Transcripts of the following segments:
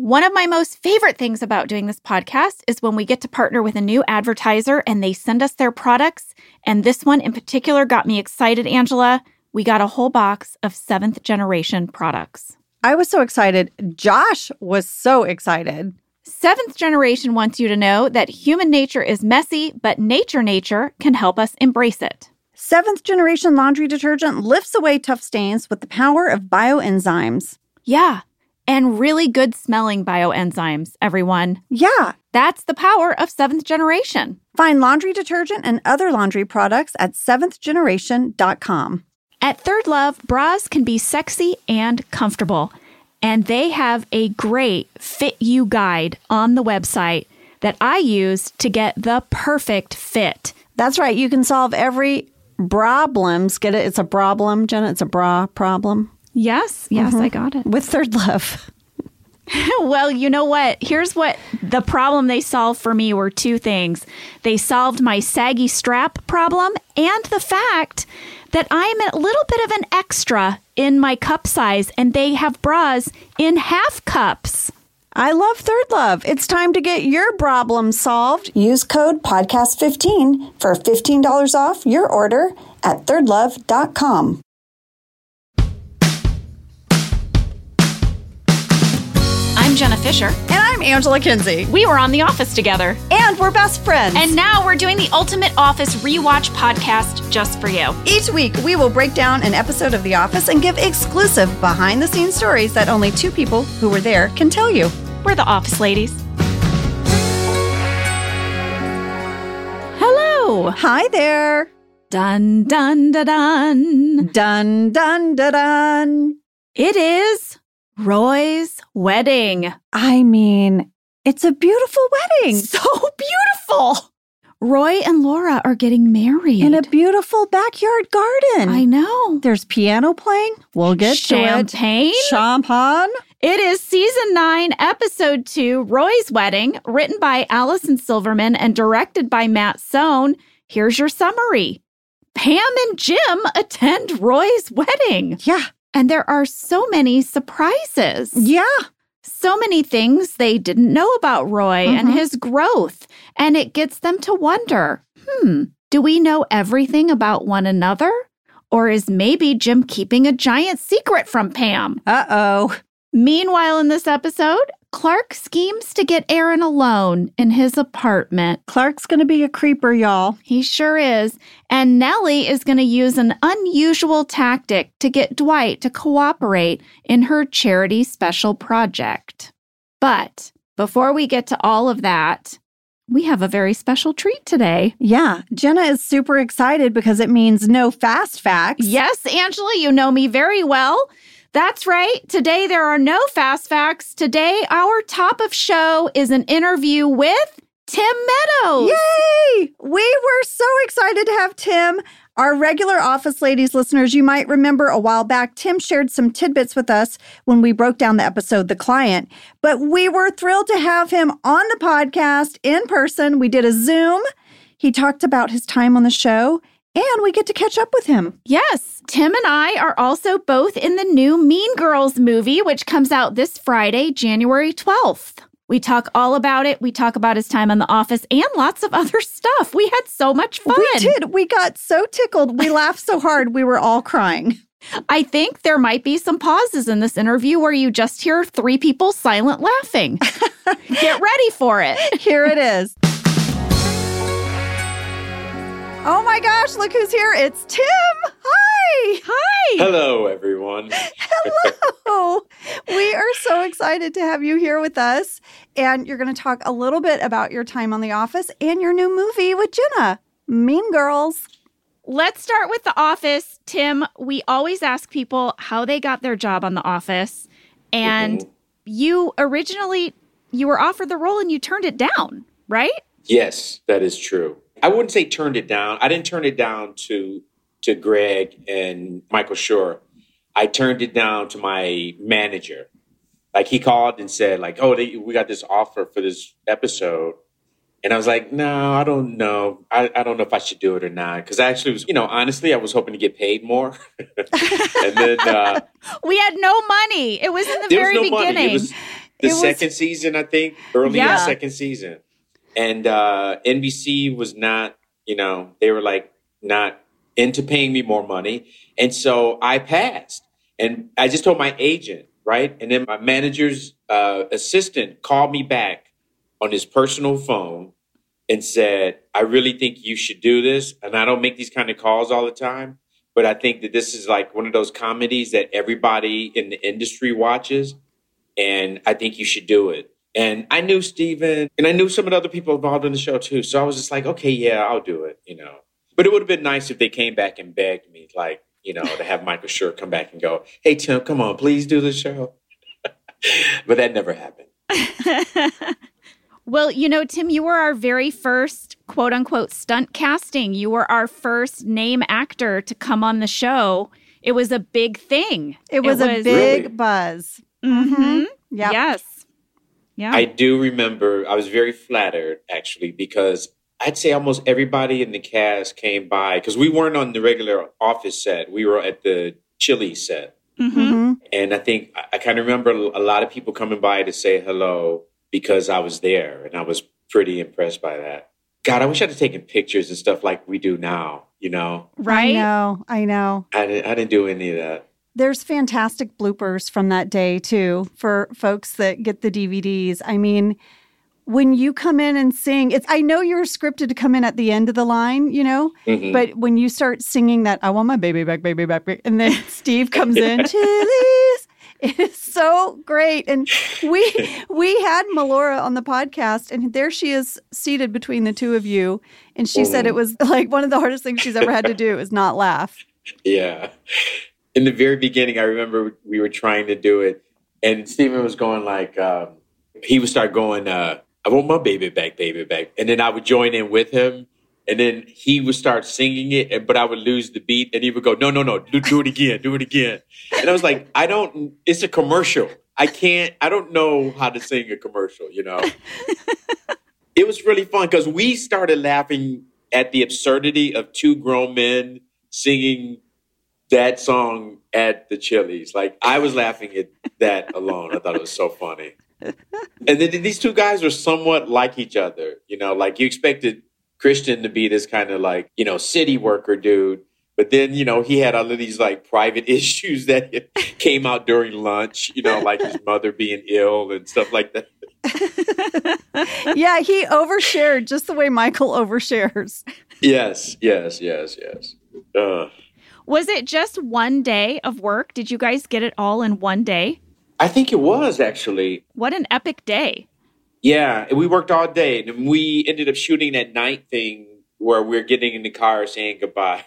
One of my most favorite things about doing this podcast is when we get to partner with a new advertiser and they send us their products. And this one in particular got me excited, Angela. We got a whole box of 7th Generation products. I was so excited. Josh was so excited. 7th Generation wants you to know that human nature is messy, but nature can help us embrace it. 7th Generation laundry detergent lifts away tough stains with the power of bioenzymes. Yeah, and really good smelling bioenzymes, everyone. Yeah. That's the power of 7th Generation. Find laundry detergent and other laundry products at 7thgeneration.com. At Third Love, bras can be sexy and comfortable. And they have a great Fit You guide on the website that I use to get the perfect fit. That's right. You can solve every problems. Get it? It's a problem, Jenna. It's a bra problem. Yes, I got it. With Third Love. Well, you know what? Here's what the problem they solved for me were 2 things. They solved my saggy strap problem and the fact that I'm a little bit of an extra in my cup size, and they have bras in half cups. I love Third Love. It's time to get your problem solved. Use code podcast15 for $15 off your order at thirdlove.com. I'm Jenna Fisher. And I'm Angela Kinsey. We were on The Office together. And we're best friends. And now we're doing the Ultimate Office Rewatch podcast just for you. Each week, we will break down an episode of The Office and give exclusive behind-the-scenes stories that only 2 people who were there can tell you. We're the Office Ladies. Hello. Hi there. Dun, dun, dun, dun. Dun, dun, dun, dun. It is Roy's wedding. I mean, it's a beautiful wedding. So beautiful. Roy and Laura are getting married. In a beautiful backyard garden. I know. There's piano playing. We'll get Champagne. to it. Champagne. It is Season 9, Episode 2, Roy's Wedding, written by Allison Silverman and directed by Matt Sohn. Here's your summary. Pam and Jim attend Roy's wedding. Yeah. And there are so many surprises. Yeah. So many things they didn't know about Roy and his growth. And it gets them to wonder, do we know everything about one another? Or is maybe Jim keeping a giant secret from Pam? Uh-oh. Meanwhile, in this episode, Clark schemes to get Aaron alone in his apartment. Clark's going to be a creeper, y'all. He sure is. And Nellie is going to use an unusual tactic to get Dwight to cooperate in her charity special project. But before we get to all of that, we have a very special treat today. Yeah, Jenna is super excited because it means no fast facts. Yes, Angela, you know me very well. That's right. Today, there are no fast facts. Today, our top of show is an interview with Tim Meadows. Yay! We were so excited to have Tim. Our regular Office Ladies listeners, you might remember a while back, Tim shared some tidbits with us when we broke down the episode, The Client. But we were thrilled to have him on the podcast in person. We did a Zoom. He talked about his time on the show. And we get to catch up with him. Yes. Tim and I are also both in the new Mean Girls movie, which comes out this Friday, January 12th. We talk all about it. We talk about his time on The Office and lots of other stuff. We had so much fun. We did. We got so tickled. We laughed so hard. We were all crying. I think there might be some pauses in this interview where you just hear 3 people silent laughing. Get ready for it. Here it is. Oh my gosh, look who's here. It's Tim. Hi. Hi. Hello, everyone. Hello. We are so excited to have you here with us. And you're going to talk a little bit about your time on The Office and your new movie with Jenna, Mean Girls. Let's start with The Office. Tim, we always ask people how they got their job on The Office. And you were offered the role and you turned it down, right? Yes, that is true. I wouldn't say turned it down. I didn't turn it down to Greg and Michael Schur. I turned it down to my manager. Like, he called and said, like, oh, we got this offer for this episode. And I was like, no, I don't know. I don't know if I should do it or not. Because I actually was, honestly, I was hoping to get paid more. And then we had no money. It was in the very beginning. the second season, I think, early in the second season. And NBC was not, they were like not into paying me more money. And so I passed. And I just told my agent, right? And then my manager's assistant called me back on his personal phone and said, I really think you should do this. And I don't make these kind of calls all the time, but I think that this is like one of those comedies that everybody in the industry watches. And I think you should do it. And I knew Steven and I knew some of the other people involved in the show too. So I was just like, okay, yeah, I'll do it, But it would have been nice if they came back and begged me, like, to have Michael Schur come back and go, hey, Tim, come on, please do the show. But that never happened. Well, Tim, you were our very first quote unquote stunt casting. You were our first name actor to come on the show. It was a big thing. It was a big buzz. Mm-hmm. Yep. Yes. Yeah. I do remember, I was very flattered actually, because I'd say almost everybody in the cast came by because we weren't on the regular Office set. We were at the Chili set. Mm-hmm. And I think I kind of remember a lot of people coming by to say hello because I was there. And I was pretty impressed by that. God, I wish I'd have taken pictures and stuff like we do now, Right? I know. I didn't do any of that. There's fantastic bloopers from that day, too, for folks that get the DVDs. I mean, when you come in and sing, I know you're scripted to come in at the end of the line, Mm-hmm. but when you start singing that, I want my baby back, and then Steve comes in, Chili's, it is so great. And we had Melora on the podcast, and there she is seated between the two of you, and she said it was like one of the hardest things she's ever had to do is not laugh. Yeah. In the very beginning, I remember we were trying to do it, and Steven was going like, he would start going, I want my baby back. And then I would join in with him. And then he would start singing it, but I would lose the beat. And he would go, no, do it again. And I was like, it's a commercial. I don't know how to sing a commercial, It was really fun because we started laughing at the absurdity of two grown men singing that song at the Chili's. Like, I was laughing at that alone. I thought it was so funny. And then these two guys were somewhat like each other, like you expected Christian to be this kind of like, city worker dude. But then, he had all of these like private issues that came out during lunch, like his mother being ill and stuff like that. Yeah, he overshared just the way Michael overshares. Yes. Was it just one day of work? Did you guys get it all in one day? I think it was actually. What an epic day. Yeah, we worked all day, and we ended up shooting that night thing where we're getting in the car saying goodbye.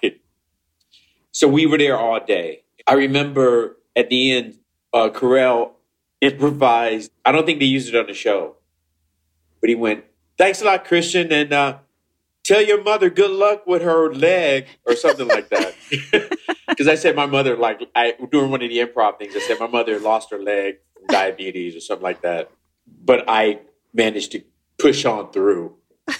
So we were there all day. I remember at the end, Carell improvised. I don't think they used it on the show, but he went, "Thanks a lot, Christian, and tell your mother good luck with her leg," or something like that. Because I said my mother, during one of the improv things, I said my mother lost her leg from diabetes or something like that. But I managed to push on through.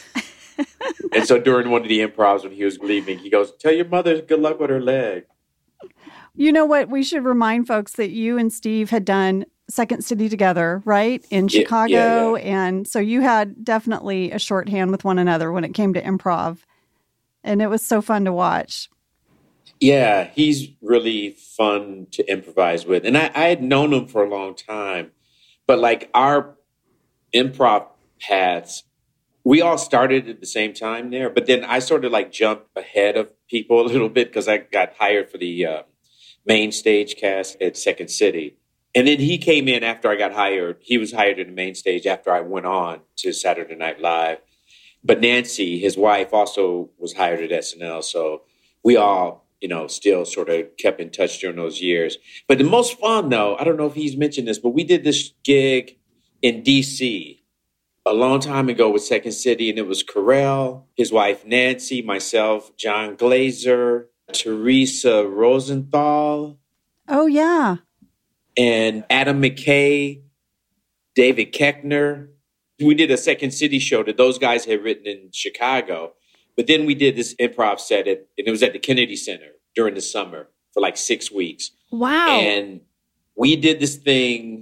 And so during one of the improvs when he was leaving, he goes, "Tell your mother good luck with her leg." You know what? We should remind folks that you and Steve had done Second City together, right? In Chicago. Yeah. And so you had definitely a shorthand with one another when it came to improv. And it was so fun to watch. Yeah, he's really fun to improvise with. And I had known him for a long time. But like our improv paths, we all started at the same time there. But then I sort of like jumped ahead of people a little bit because I got hired for the main stage cast at Second City. And then he came in after I got hired. He was hired in the main stage after I went on to Saturday Night Live. But Nancy, his wife, also was hired at SNL. So we all, still sort of kept in touch during those years. But the most fun, though, I don't know if he's mentioned this, but we did this gig in D.C. a long time ago with Second City, and it was Carell, his wife Nancy, myself, John Glazer, Teresa Rosenthal. Oh, yeah. And Adam McKay, David Koechner. We did a Second City show that those guys had written in Chicago. But then we did this improv set, and it was at the Kennedy Center during the summer for like 6 weeks. Wow. And we did this thing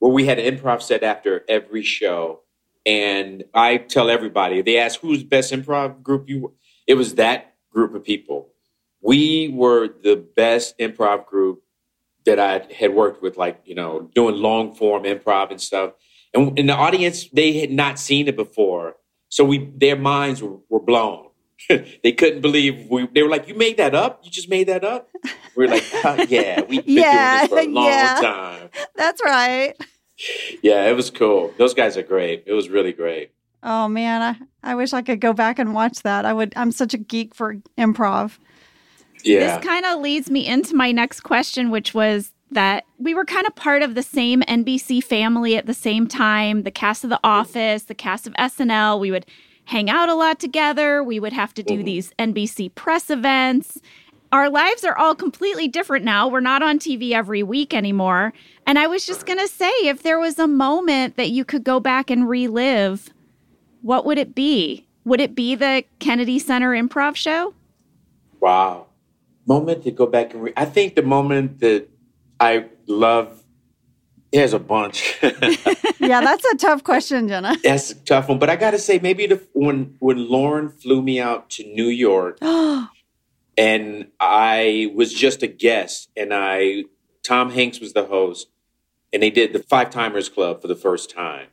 where we had an improv set after every show. And I tell everybody, they ask who's the best improv group you were. It was that group of people. We were the best improv group that I had worked with, like, you know, doing long form improv and stuff. And in the audience, they had not seen it before. So their minds were blown. They couldn't believe they were like, "You made that up? You just made that up?" We were like, yeah, we've been doing this for a long time. That's right. Yeah, it was cool. Those guys are great. It was really great. Oh man, I wish I could go back and watch that. I'm such a geek for improv. Yeah. This kind of leads me into my next question, which was that we were kind of part of the same NBC family at the same time. The cast of The Office, the cast of SNL, we would hang out a lot together. We would have to do these NBC press events. Our lives are all completely different now. We're not on TV every week anymore. And I was just going to say, if there was a moment that you could go back and relive, what would it be? Would it be the Kennedy Center Improv Show? Wow. Moment to go back and I think the moment that I love, there's a bunch. Yeah, that's a tough question, Jenna. That's a tough one. But I got to say, maybe when Lauren flew me out to New York and I was just a guest and Tom Hanks was the host and they did the Five Timers Club for the first time.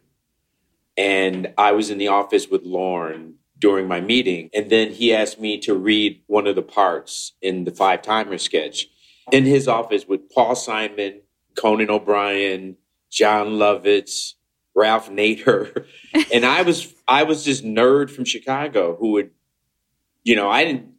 And I was in the office with Lauren during my meeting. And then he asked me to read one of the parts in the Five Timers sketch in his office with Paul Simon, Conan O'Brien, John Lovitz, Ralph Nader. And I was this nerd from Chicago who would, you know,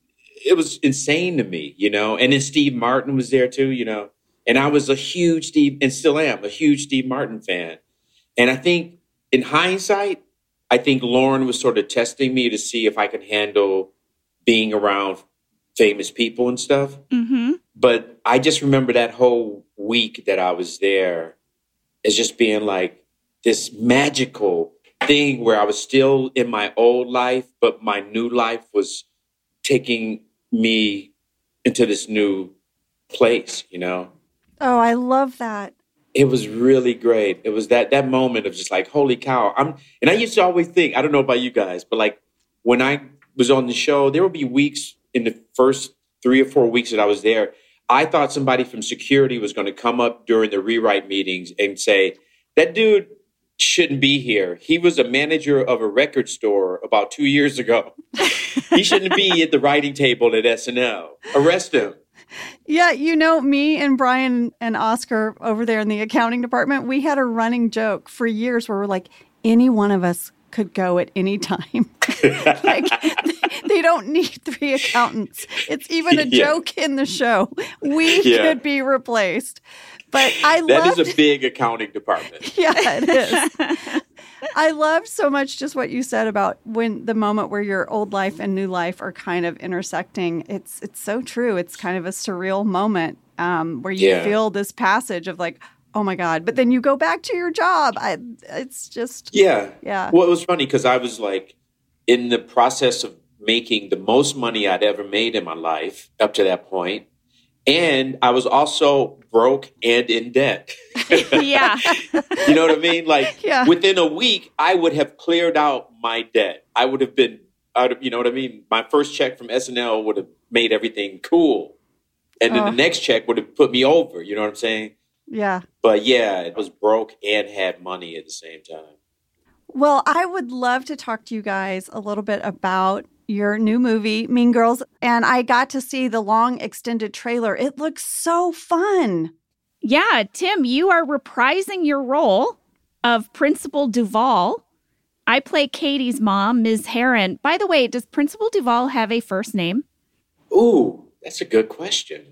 it was insane to me, you know, and then Steve Martin was there too, you know, and I was a huge and still am a huge Steve Martin fan. And I think in hindsight, I think Lauren was sort of testing me to see if I could handle being around famous people and stuff. Mm-hmm. But I just remember that whole week that I was there as just being like this magical thing where I was still in my old life, but my new life was taking me into this new place, you know? Oh, I love that. It was really great. It was that moment of just like, holy cow. And I used to always think, I don't know about you guys, but like when I was on the show, there would be weeks in the first 3 or 4 weeks that I was there. I thought somebody from security was going to come up during the rewrite meetings and say, that dude shouldn't be here. He was a manager of a record store about 2 years ago. He shouldn't be at the writing table at SNL. Arrest him. Yeah, you know, me and Brian and Oscar over there in the accounting department, we had a running joke for years where we're like, any one of us could go at any time. Like, they don't need 3 accountants. It's even a joke in the show. We could be replaced. But that is a big accounting department. Yeah, it is. I loved so much just what you said about when the moment where your old life and new life are kind of intersecting. It's so true. It's kind of a surreal moment where you feel this passage of like, oh my God. But then you go back to your job. It's just. Yeah. Well, it was funny because I was like in the process of making the most money I'd ever made in my life up to that point. And I was also broke and in debt. Yeah. You know what I mean? Like within a week, I would have cleared out my debt. I would have been out of, you know what I mean? My first check from SNL would have made everything cool. And then the next check would have put me over. You know what I'm saying? Yeah. But yeah, it was broke and had money at the same time. Well, I would love to talk to you guys a little bit about your new movie, Mean Girls. And I got to see the long extended trailer. It looks so fun. Yeah, Tim, you are reprising your role of Principal Duvall. I play Katie's mom, Ms. Heron. By the way, does Principal Duvall have a first name? Ooh, that's a good question.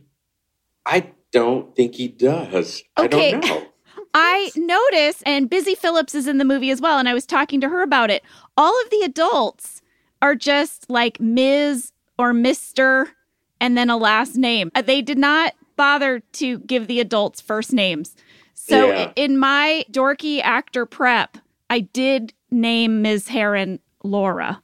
I don't think he does. Okay. I don't know. I noticed, and Busy Phillips is in the movie as well, and I was talking to her about it. All of the adults are just like Ms. or Mr. and then a last name. They did not bother to give the adults first names. So in my dorky actor prep, I did name Ms. Heron Laura.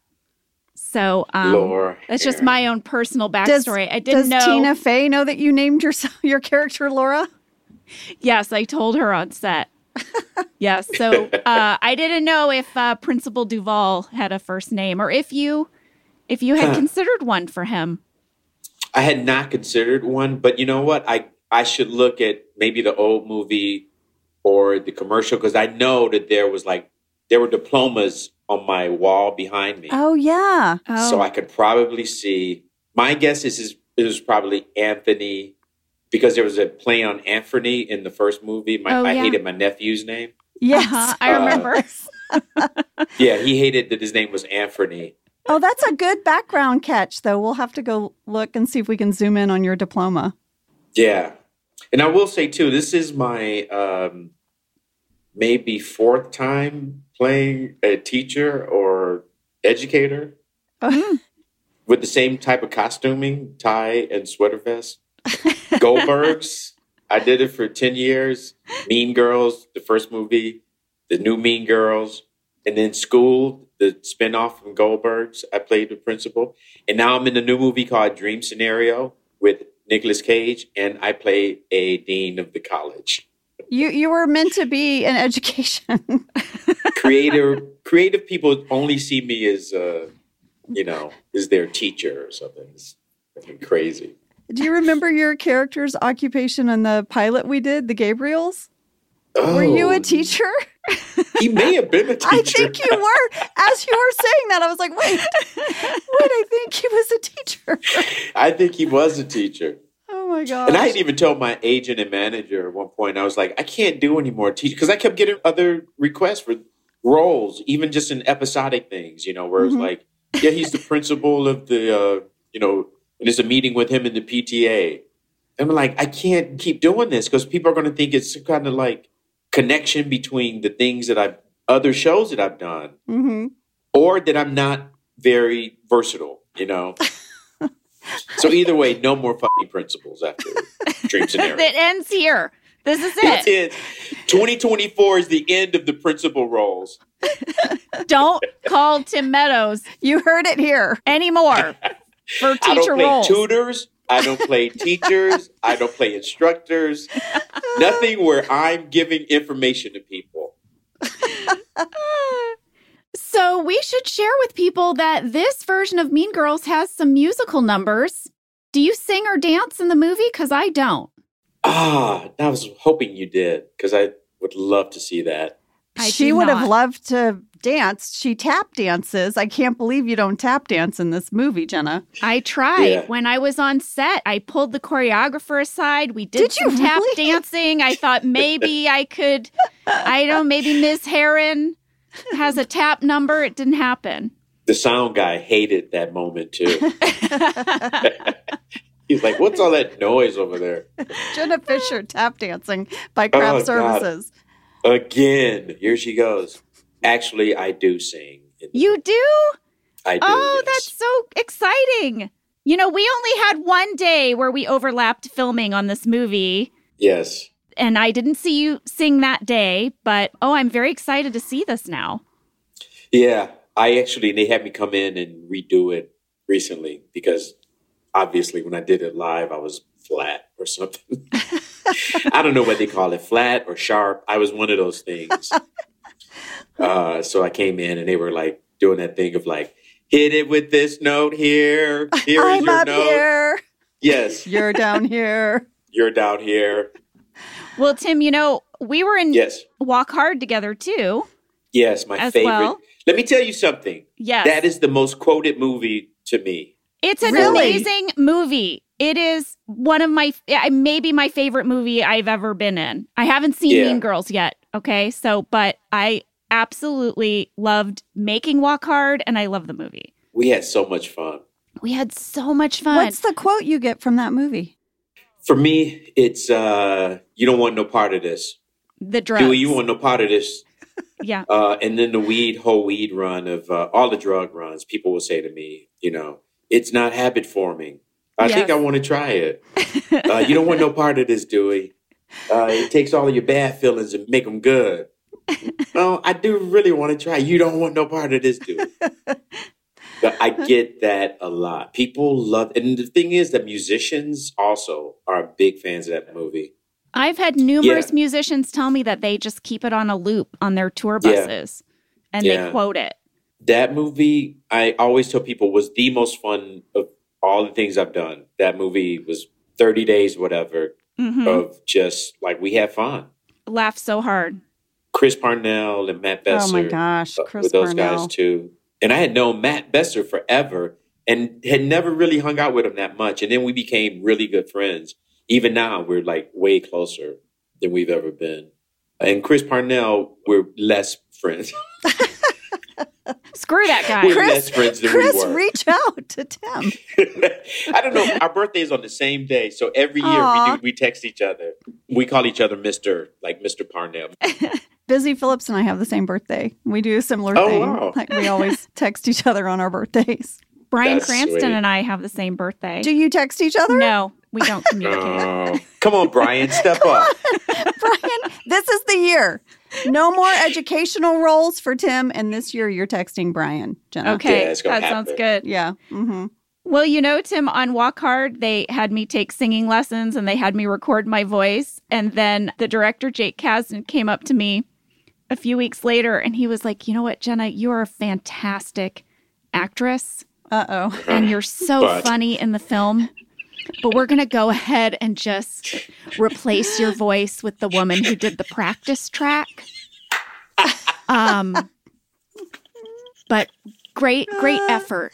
So that's just my own personal backstory. I didn't know. Does Tina Fey know that you named your character Laura? Yes, I told her on set. Yes. So I didn't know if Principal Duval had a first name, or if you had considered one for him. I had not considered one, but you know what? I should look at maybe the old movie or the commercial, because I know that there were diplomas on my wall behind me. Oh, yeah. Oh. So I could probably see. My guess is it was probably Anthony, because there was a play on Anthony in the first movie. I hated my nephew's name. Yes. I remember. Yeah, he hated that his name was Anthony. Oh, that's a good background catch, though. We'll have to go look and see if we can zoom in on your diploma. Yeah. And I will say, too, this is my maybe fourth time playing a teacher or educator with the same type of costuming, tie and sweater vest. Goldbergs. I did it for 10 years. Mean Girls, the first movie, the new Mean Girls, and then School, the spinoff from Goldbergs. I played the principal. And now I'm in a new movie called Dream Scenario with Nicolas Cage, and I play a dean of the college. You were meant to be in education. Creative people only see me as, as their teacher or something. It's crazy. Do you remember your character's occupation in the pilot we did, the Gabriels? Were you a teacher? He may have been a teacher. I think you were. As you were saying that, I was like, wait, I think he was a teacher. I think he was a teacher. Oh, my gosh. And I had even told my agent and manager at one point, I was like, I can't do any more teaching, because I kept getting other requests for roles, even just in episodic things, where it's like, yeah, he's the principal of the, and there's a meeting with him in the PTA. And I'm like, I can't keep doing this, because people are going to think it's some kind of like connection between the things that other shows that I've done, or that I'm not very versatile, So either way, no more fucking principals after Dream Scenario. It ends here. This is it. That's it. 2024 is the end of the principal roles. Don't call Tim Meadows. You heard it here. Anymore for teacher I don't play roles. tutors. I don't play teachers. I don't play instructors. Nothing where I'm giving information to people. So we should share with people that this version of Mean Girls has some musical numbers. Do you sing or dance in the movie? Because I don't. I was hoping you did, because I would love to see that. She would have loved to dance. She tap dances. I can't believe you don't tap dance in this movie, Jenna. I tried. Yeah. When I was on set, I pulled the choreographer aside. We did some tap dancing. I thought maybe I could, maybe Ms. Heron has a tap number. It didn't happen. The sound guy hated that moment, too. He's like, what's all that noise over there? Jenna Fisher tap dancing by Craft Services. God. Again, here she goes. Actually, I do sing. You do? I do. Oh, yes. that's so exciting. We only had one day where we overlapped filming on this movie. Yes. And I didn't see you sing that day, but I'm very excited to see this now. Yeah, they had me come in and redo it recently, because obviously when I did it live, I was flat or something. I don't know what they call it, flat or sharp. I was one of those things. So I came in and they were like doing that thing of like, hit it with this note here. Here is I'm your up note. here. Yes. You're down here. You're down here. Well, Tim, we were in Yes. Walk Hard together, too. Yes, my as favorite. well. Let me tell you something. Yes. That is the most quoted movie to me. It's an Really? amazing movie. It is one of maybe my favorite movie I've ever been in. I haven't seen Mean Girls yet, okay? But I absolutely loved making Walk Hard, and I love the movie. We had so much fun. We had so much fun. What's the quote you get from that movie? For me, it's you don't want no part of this. The drugs. Dewey, you want no part of this. Yeah. And then the whole weed run of all the drug runs, people will say to me, it's not habit forming. I think I want to try it. You don't want no part of this, Dewey. It takes all of your bad feelings and make them good. No, I do really want to try. You don't want no part of this, Dewey. But I get that a lot. People love, and the thing is that musicians also are big fans of that movie. I've had numerous musicians tell me that they just keep it on a loop on their tour buses and they quote it. That movie, I always tell people, was the most fun of all the things I've done. That movie was 30 days, whatever, of just like we had fun. Laughed so hard. Chris Parnell and Matt Besser. Oh my gosh, Chris with those Parnell. guys too. And I had known Matt Besser forever and had never really hung out with him that much. And then we became really good friends. Even now, we're like way closer than we've ever been. And Chris Parnell, we're less friends. Screw that guy. We're less friends than Chris, we were. reach out to Tim. I don't know. Our birthday is on the same day. So every year we text each other. We call each other Mr. Parnell. Busy Phillips and I have the same birthday. We do a similar Oh, thing. wow. Like we always text each other on our birthdays. Brian That's Cranston sweet. and I have the same birthday. Do you text each other? No, we don't communicate. Oh, come on, Brian, step up. Brian, this is the year. No more educational roles for Tim. And this year you're texting Brian, Jenna. Okay, Yeah, it's gonna that sounds happen. good. Yeah. Mm-hmm. Well, you know, Tim, on Walk Hard, they had me take singing lessons and they had me record my voice. And then the director, Jake Kasdan, came up to me a few weeks later and he was like, you know what, Jenna, you are a fantastic actress Uh-oh. and you're so But- funny in the film. But we're going to go ahead and just replace your voice with the woman who did the practice track. But great effort.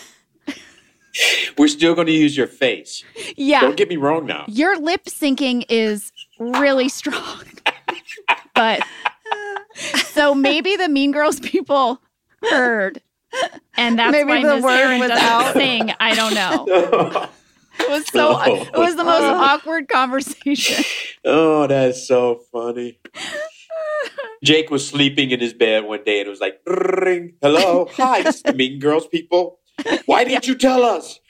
We're still going to use your face. Yeah. Don't get me wrong now. Your lip syncing is really strong. But so maybe the Mean Girls people heard. And that's Maybe why the Miss word Aaron was doesn't out. sing. I don't know. It was so it was the most awkward conversation. Oh, that's so funny. Jake was sleeping in his bed one day and it was like, ring, hello, hi, this is the Mean Girls people. Why didn't you tell us?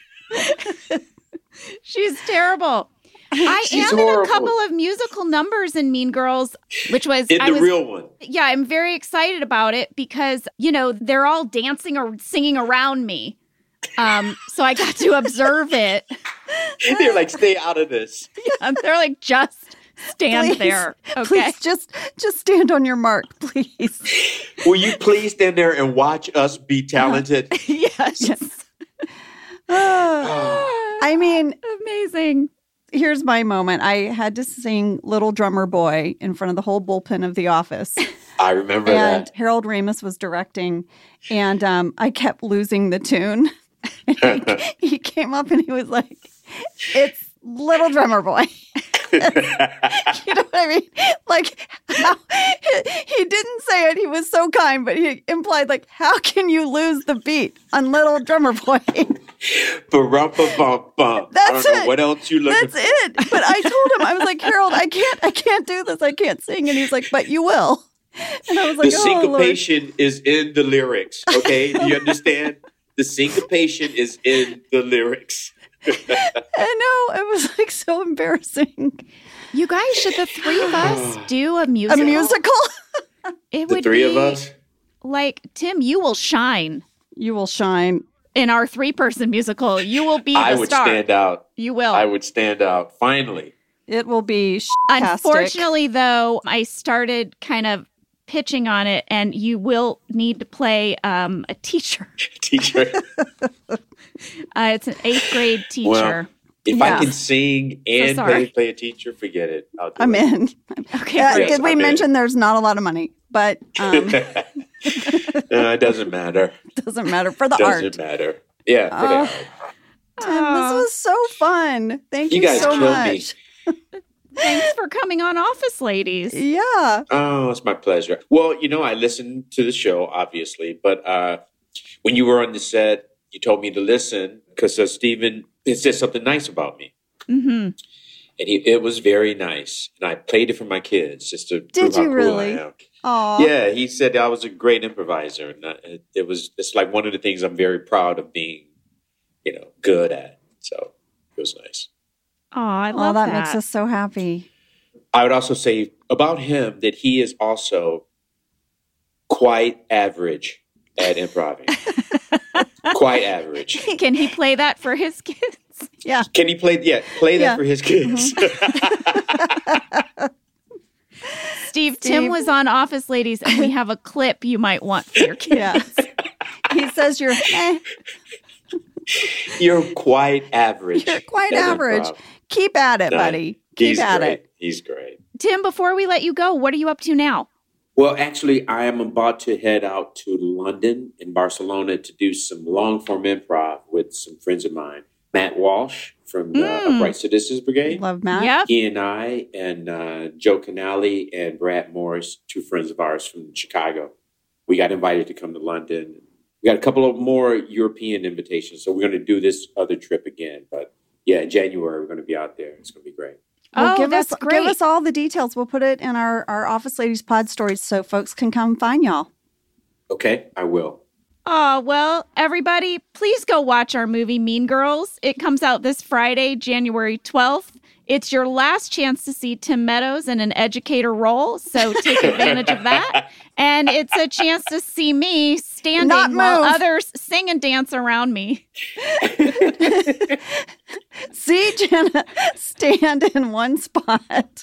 She's terrible. I She's am in a horrible. couple of musical numbers in Mean Girls, which was In the real one. Yeah, I'm very excited about it because, you know, they're all dancing or singing around me. So I got to observe it. They're like, stay out of this. And they're like, just stand Please, there. Okay. Please just stand on your mark, please. Will you please stand there and watch us be talented? Yes. I mean, Amazing. here's my moment. I had to sing Little Drummer Boy in front of the whole bullpen of The Office. I remember And that. Harold Ramis was directing. And I kept losing the tune. And he came up and he was like, it's Little Drummer Boy. You know what I mean? Like, he didn't say it. He was so kind, but he implied, like, how can you lose the beat on Little Drummer Boy? Ba-rum-ba-bum-bum. I That's don't know it. what else you looking That's it. But I told him, I was like, Harold, I can't do this. I can't sing. And he's like, but you will. And I was like, The oh, Lord. syncopation is in the lyrics. Okay, do you understand? The syncopation is in the lyrics. I know. It was like so embarrassing. You guys, should the three of us do a A musical? musical? It The would three be of us. like, Tim, you will shine You will shine. in our 3-person musical. You will be the I would star. stand out. You will. I would stand out. Finally. It will be Unfortunately, though, I started kind of pitching on it, and you will need to play a teacher. Teacher. It's an 8th grade teacher. Well, if Yeah. I can sing and sorry. play a teacher, forget it. I'll do I'm it. in. Okay, Yes, Did we I'm in. mention there's not a lot of money? But It doesn't matter. doesn't matter for the Doesn't art. matter. Yeah, for the art. Tim, this was so fun. Thank you, You guys so killed me. much. Thanks for coming on Office Ladies. Yeah. Oh, it's my pleasure. Well, you know, I listened to the show, obviously, but when you were on the set, you told me to listen because Stephen said something nice about me. Mm-hmm. And it was very nice. And I played it for my kids just to prove how you cool really? I am. Aw. Yeah, he said I was a great improviser. And it's like one of the things I'm very proud of being, you know, good at. So it was nice. Oh, I Oh, love that makes us so happy. I would also say about him that he is also quite average at improv. Quite average. Can he play that for his kids? Yeah. Can he play that for his kids? Steve, Tim was on Office Ladies, and we have a clip you might want for your kids. Yeah. He says you're You're quite average. You're quite That's average. Keep at it, buddy. Keep at it. He's great. Tim, before we let you go, what are you up to now? Well, actually, I am about to head out to London and Barcelona to do some long-form improv with some friends of mine. Matt Walsh from Upright Citizens Brigade. Love Matt. Yep. He and I and Joe Canali and Brad Morris, two friends of ours from Chicago. We got invited to come to London. We got a couple of more European invitations, so we're going to do this other trip again. But yeah, in January, we're going to be out there. It's going to be great. Well, give that's great. Give us all the details. We'll put it in our Office Ladies pod stories so folks can come find y'all. Okay, I will. Oh, well, everybody, please go watch our movie Mean Girls. It comes out this Friday, January 12th. It's your last chance to see Tim Meadows in an educator role, so take advantage of that. And it's a chance to see me standing while others sing and dance around me. See Jenna stand in one spot.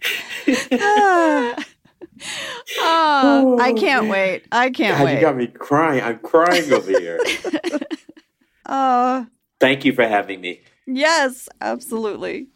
I can't wait. I can't God, wait. you got me crying. I'm crying over here. Thank you for having me. Yes, absolutely.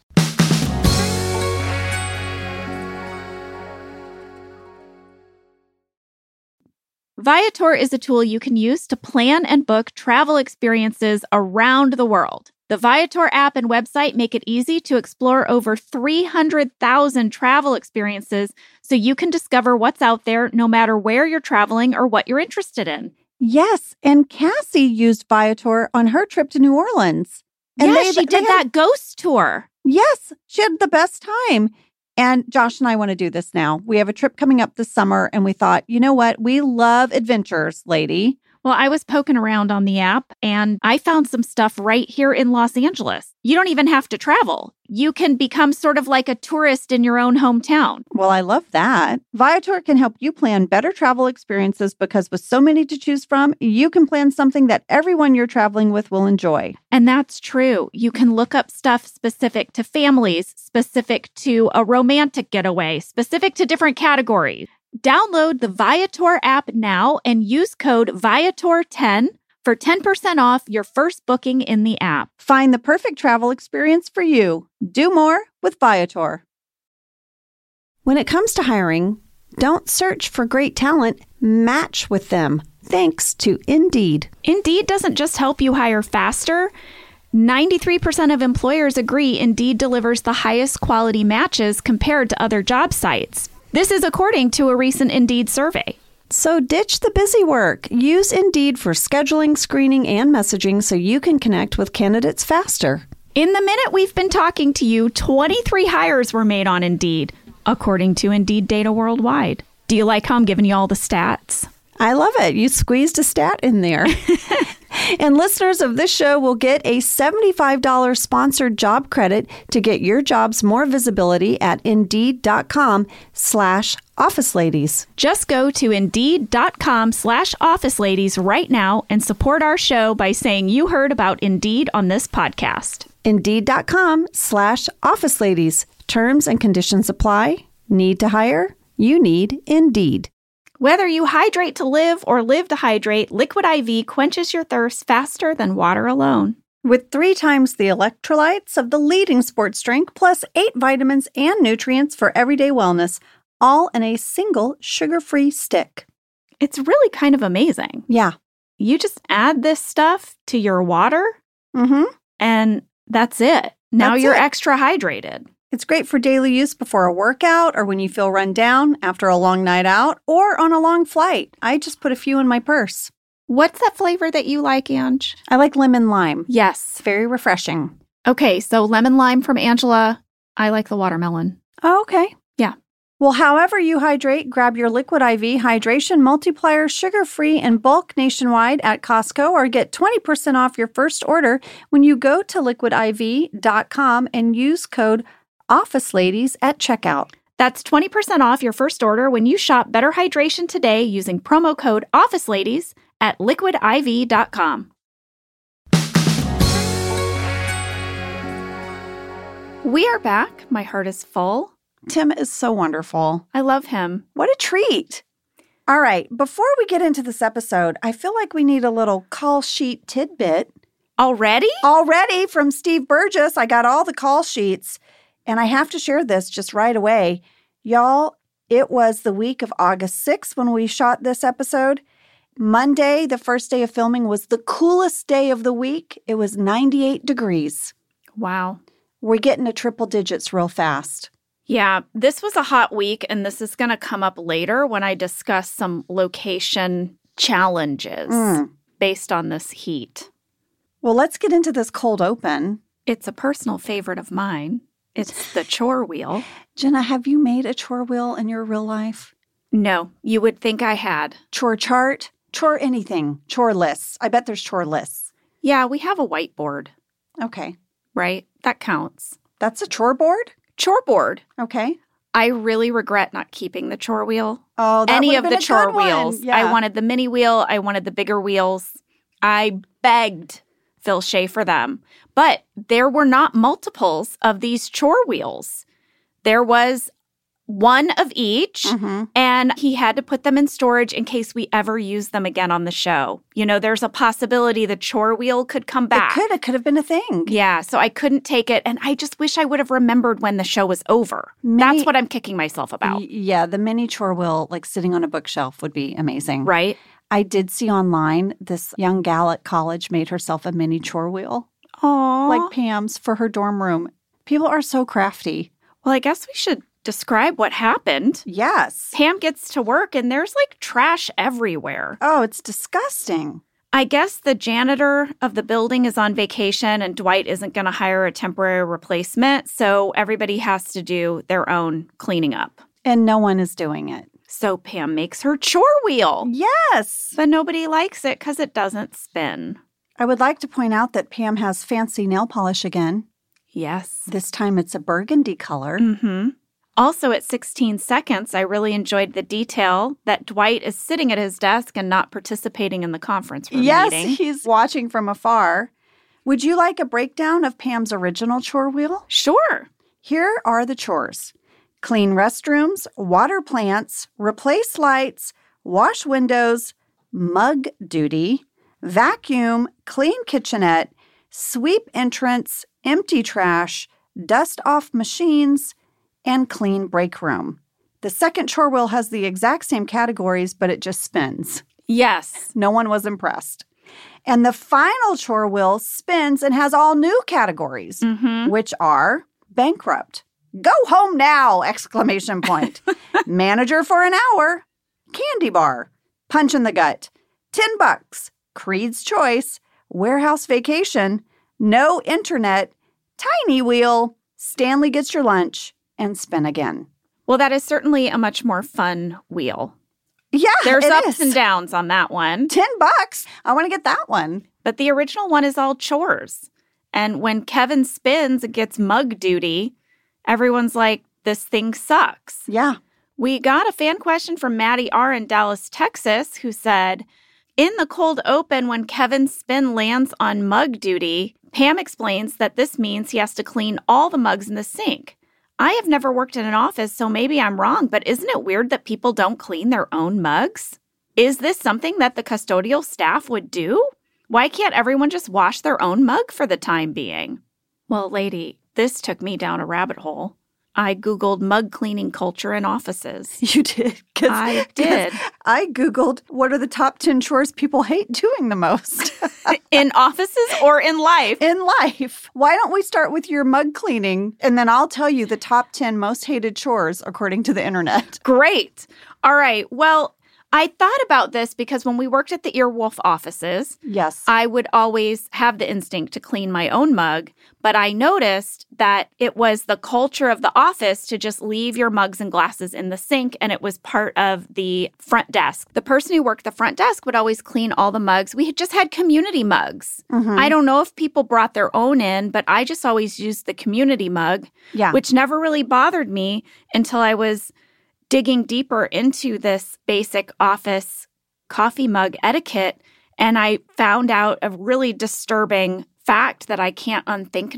Viator is a tool you can use to plan and book travel experiences around the world. The Viator app and website make it easy to explore over 300,000 travel experiences so you can discover what's out there no matter where you're traveling or what you're interested in. Yes, and Cassie used Viator on her trip to New Orleans. And she did that ghost tour. Yes, she had the best time. And Josh and I want to do this now. We have a trip coming up this summer, and we thought, you know what? We love adventures, lady. Well, I was poking around on the app, and I found some stuff right here in Los Angeles. You don't even have to travel. You can become sort of like a tourist in your own hometown. Well, I love that. Viator can help you plan better travel experiences because with so many to choose from, you can plan something that everyone you're traveling with will enjoy. And that's true. You can look up stuff specific to families, specific to a romantic getaway, specific to different categories. Download the Viator app now and use code Viator10 for 10% off your first booking in the app. Find the perfect travel experience for you. Do more with Viator. When it comes to hiring, don't search for great talent, match with them. Thanks to Indeed. Indeed doesn't just help you hire faster. 93% of employers agree Indeed delivers the highest quality matches compared to other job sites. This is according to a recent Indeed survey. So ditch the busy work. Use Indeed for scheduling, screening, and messaging so you can connect with candidates faster. In the minute we've been talking to you, 23 hires were made on Indeed, according to Indeed data worldwide. Do you like how I'm giving you all the stats? I love it. You squeezed a stat in there. And listeners of this show will get a $75 sponsored job credit to get your jobs more visibility at Indeed.com/OfficeLadies. Just go to Indeed.com/OfficeLadies right now and support our show by saying you heard about Indeed on this podcast. Indeed.com/OfficeLadies. Terms and conditions apply. Need to hire? You need Indeed. Whether you hydrate to live or live to hydrate, Liquid IV quenches your thirst faster than water alone. With 3 times the electrolytes of the leading sports drink, plus 8 vitamins and nutrients for everyday wellness, all in a single sugar-free stick. It's really kind of amazing. Yeah. You just add this stuff to your water, and that's it. Now you're extra hydrated. It's great for daily use before a workout or when you feel run down after a long night out or on a long flight. I just put a few in my purse. What's that flavor that you like, Ange? I like lemon lime. Yes. It's very refreshing. Okay, so lemon lime from Angela. I like the watermelon. Oh, okay. Yeah. Well, however you hydrate, grab your Liquid IV Hydration Multiplier sugar-free in bulk nationwide at Costco or get 20% off your first order when you go to liquidiv.com and use code OfficeLadies at checkout. That's 20% off your first order when you shop Better Hydration today using promo code OfficeLadies at liquidiv.com. We are back. My heart is full. Tim is so wonderful. I love him. What a treat. All right, before we get into this episode, I feel like we need a little call sheet tidbit. Already? Already from Steve Burgess. I got all the call sheets, and I have to share this just right away. Y'all, it was the week of August 6th when we shot this episode. Monday, the first day of filming, was the coolest day of the week. It was 98 degrees. Wow. We're getting to triple digits real fast. Yeah, this was a hot week, and this is going to come up later when I discuss some location challenges based on this heat. Well, let's get into this cold open. It's a personal favorite of mine. It's the chore wheel. Jenna, have you made a chore wheel in your real life? No, you would think I had. Chore chart? Chore anything. Chore lists. I bet there's chore lists. Yeah, we have a whiteboard. Okay. Right? That counts. That's a chore board? Chore board. Okay. I really regret not keeping the chore wheel. Oh, that Any would of have the been a chore good one. wheels. Yeah. I wanted the mini wheel. I wanted the bigger wheels. I begged Phil Shea for them. But there were not multiples of these chore wheels. There was one of each, and he had to put them in storage in case we ever use them again on the show. You know, there's a possibility the chore wheel could come back. It could have been a thing. Yeah, so I couldn't take it, and I just wish I would have remembered when the show was over. That's what I'm kicking myself about. Yeah, the mini chore wheel, like sitting on a bookshelf, would be amazing. Right? I did see online this young gal at college made herself a mini chore wheel. Aww. Like Pam's for her dorm room. People are so crafty. Well, I guess we should describe what happened. Yes. Pam gets to work, and there's like trash everywhere. Oh, it's disgusting. I guess the janitor of the building is on vacation, and Dwight isn't going to hire a temporary replacement, so everybody has to do their own cleaning up. And no one is doing it. So Pam makes her chore wheel. Yes. But nobody likes it because it doesn't spin. I would like to point out that Pam has fancy nail polish again. Yes. This time it's a burgundy color. Also, at 16 seconds, I really enjoyed the detail that Dwight is sitting at his desk and not participating in the conference room meeting. Yes, he's watching from afar. Would you like a breakdown of Pam's original chore wheel? Sure. Here are the chores. Clean restrooms, water plants, replace lights, wash windows, mug duty, vacuum, clean kitchenette, sweep entrance, empty trash, dust off machines, and clean break room. The second chore wheel has the exact same categories, but it just spins. Yes. No one was impressed. And the final chore wheel spins and has all new categories, which are bankrupt, go home now, exclamation point, manager for an hour, candy bar, punch in the gut, $10, Creed's Choice, warehouse vacation, no internet, tiny wheel, Stanley gets your lunch, and spin again. Well, that is certainly a much more fun wheel. Yeah, There's it ups is. and downs on that one. $10. I want to get that one. But the original one is all chores. And when Kevin spins and gets mug duty, everyone's like, this thing sucks. Yeah. We got a fan question from Maddie R. in Dallas, Texas, who said, in the cold open, when Kevin's spin lands on mug duty, Pam explains that this means he has to clean all the mugs in the sink. I have never worked in an office, so maybe I'm wrong, but isn't it weird that people don't clean their own mugs? Is this something that the custodial staff would do? Why can't everyone just wash their own mug for the time being? Well, lady, this took me down a rabbit hole. I Googled mug cleaning culture in offices. You did. I did. I Googled what are the top 10 chores people hate doing the most. In offices or in life? In life. Why don't we start with your mug cleaning, and then I'll tell you the top 10 most hated chores according to the internet. Great. All right. Well, I thought about this because when we worked at the Earwolf offices, Yes. I would always have the instinct to clean my own mug, but I noticed that it was the culture of the office to just leave your mugs and glasses in the sink, and it was part of the front desk. The person who worked the front desk would always clean all the mugs. We had just had community mugs. I don't know if people brought their own in, but I just always used the community mug, which never really bothered me until I was digging deeper into this basic office coffee mug etiquette, and I found out a really disturbing fact that I can't unthink now.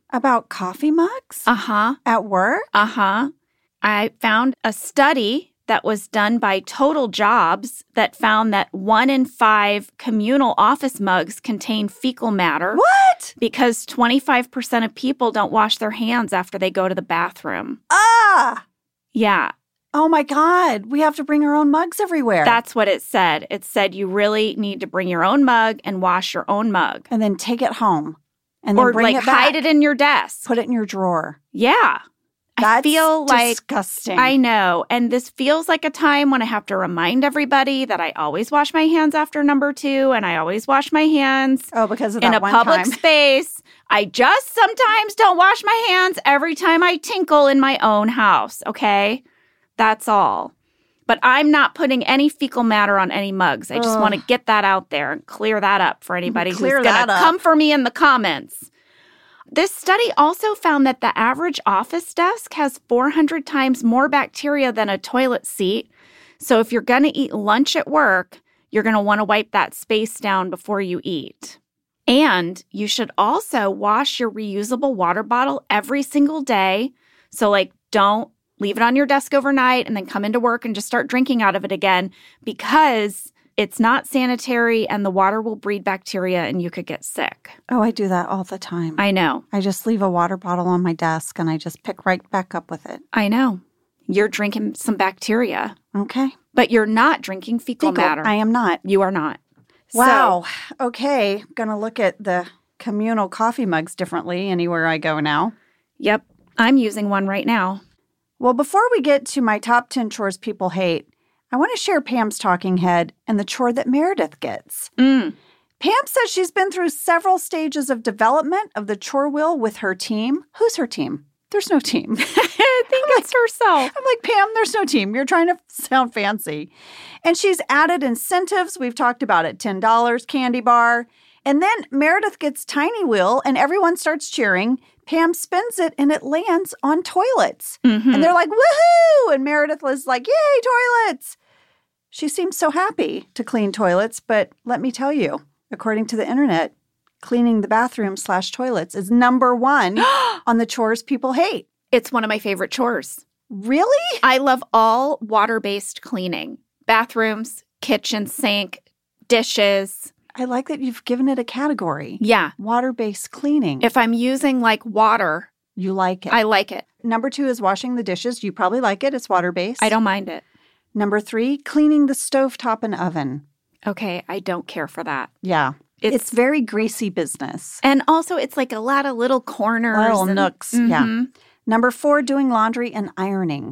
About coffee mugs? Uh-huh. At work? Uh-huh. I found a study that was done by Total Jobs that found that 1 in 5 communal office mugs contain fecal matter. What? Because 25% of people don't wash their hands after they go to the bathroom. Ah! Yeah. Oh my God. We have to bring our own mugs everywhere. That's what it said. It said you really need to bring your own mug and wash your own mug. And then take it home. And then Or bring like it back. hide it in your desk. Put it in your drawer. Yeah. That's I feel like disgusting. I know. And this feels like a time when I have to remind everybody that I always wash my hands after number 2 and I always wash my hands because of that in a one public time. space. I just sometimes don't wash my hands every time I tinkle in my own house, okay? That's all. But I'm not putting any fecal matter on any mugs. I just want to get that out there and clear that up for anybody who's going to come for me in the comments. This study also found that the average office desk has 400 times more bacteria than a toilet seat. So if you're going to eat lunch at work, you're going to want to wipe that space down before you eat. And you should also wash your reusable water bottle every single day. So don't leave it on your desk overnight and then come into work and just start drinking out of it again, because it's not sanitary and the water will breed bacteria and you could get sick. Oh, I do that all the time. I know. I just leave a water bottle on my desk and I just pick right back up with it. I know. You're drinking some bacteria. Okay. But you're not drinking fecal matter. I am not. You are not. Wow. Okay. Going to look at the communal coffee mugs differently anywhere I go now. Yep. I'm using one right now. Well, before we get to my top 10 chores people hate, I want to share Pam's talking head and the chore that Meredith gets. Pam says she's been through several stages of development of the chore wheel with her team. Who's her team? There's no team. I think it's herself. I'm like, Pam, there's no team. You're trying to sound fancy. And she's added incentives. We've talked about it. $10, candy bar. And then Meredith gets Tiny Wheel and everyone starts cheering. Pam spins it and it lands on toilets. And they're like, woohoo! And Meredith was like, yay, toilets! She seems so happy to clean toilets, but let me tell you, according to the internet, cleaning the bathroom/toilets is number 1 on the chores people hate. It's one of my favorite chores. Really? I love all water-based cleaning. Bathrooms, kitchen sink, dishes. I like that you've given it a category. Yeah. Water-based cleaning. If I'm using water, you like it. I like it. Number 2 is washing the dishes. You probably like it. It's water-based. I don't mind it. Number 3, cleaning the stovetop and oven. Okay, I don't care for that. Yeah. It's very greasy business. And also, it's a lot of little corners. Little nooks. Yeah. Number 4, doing laundry and ironing.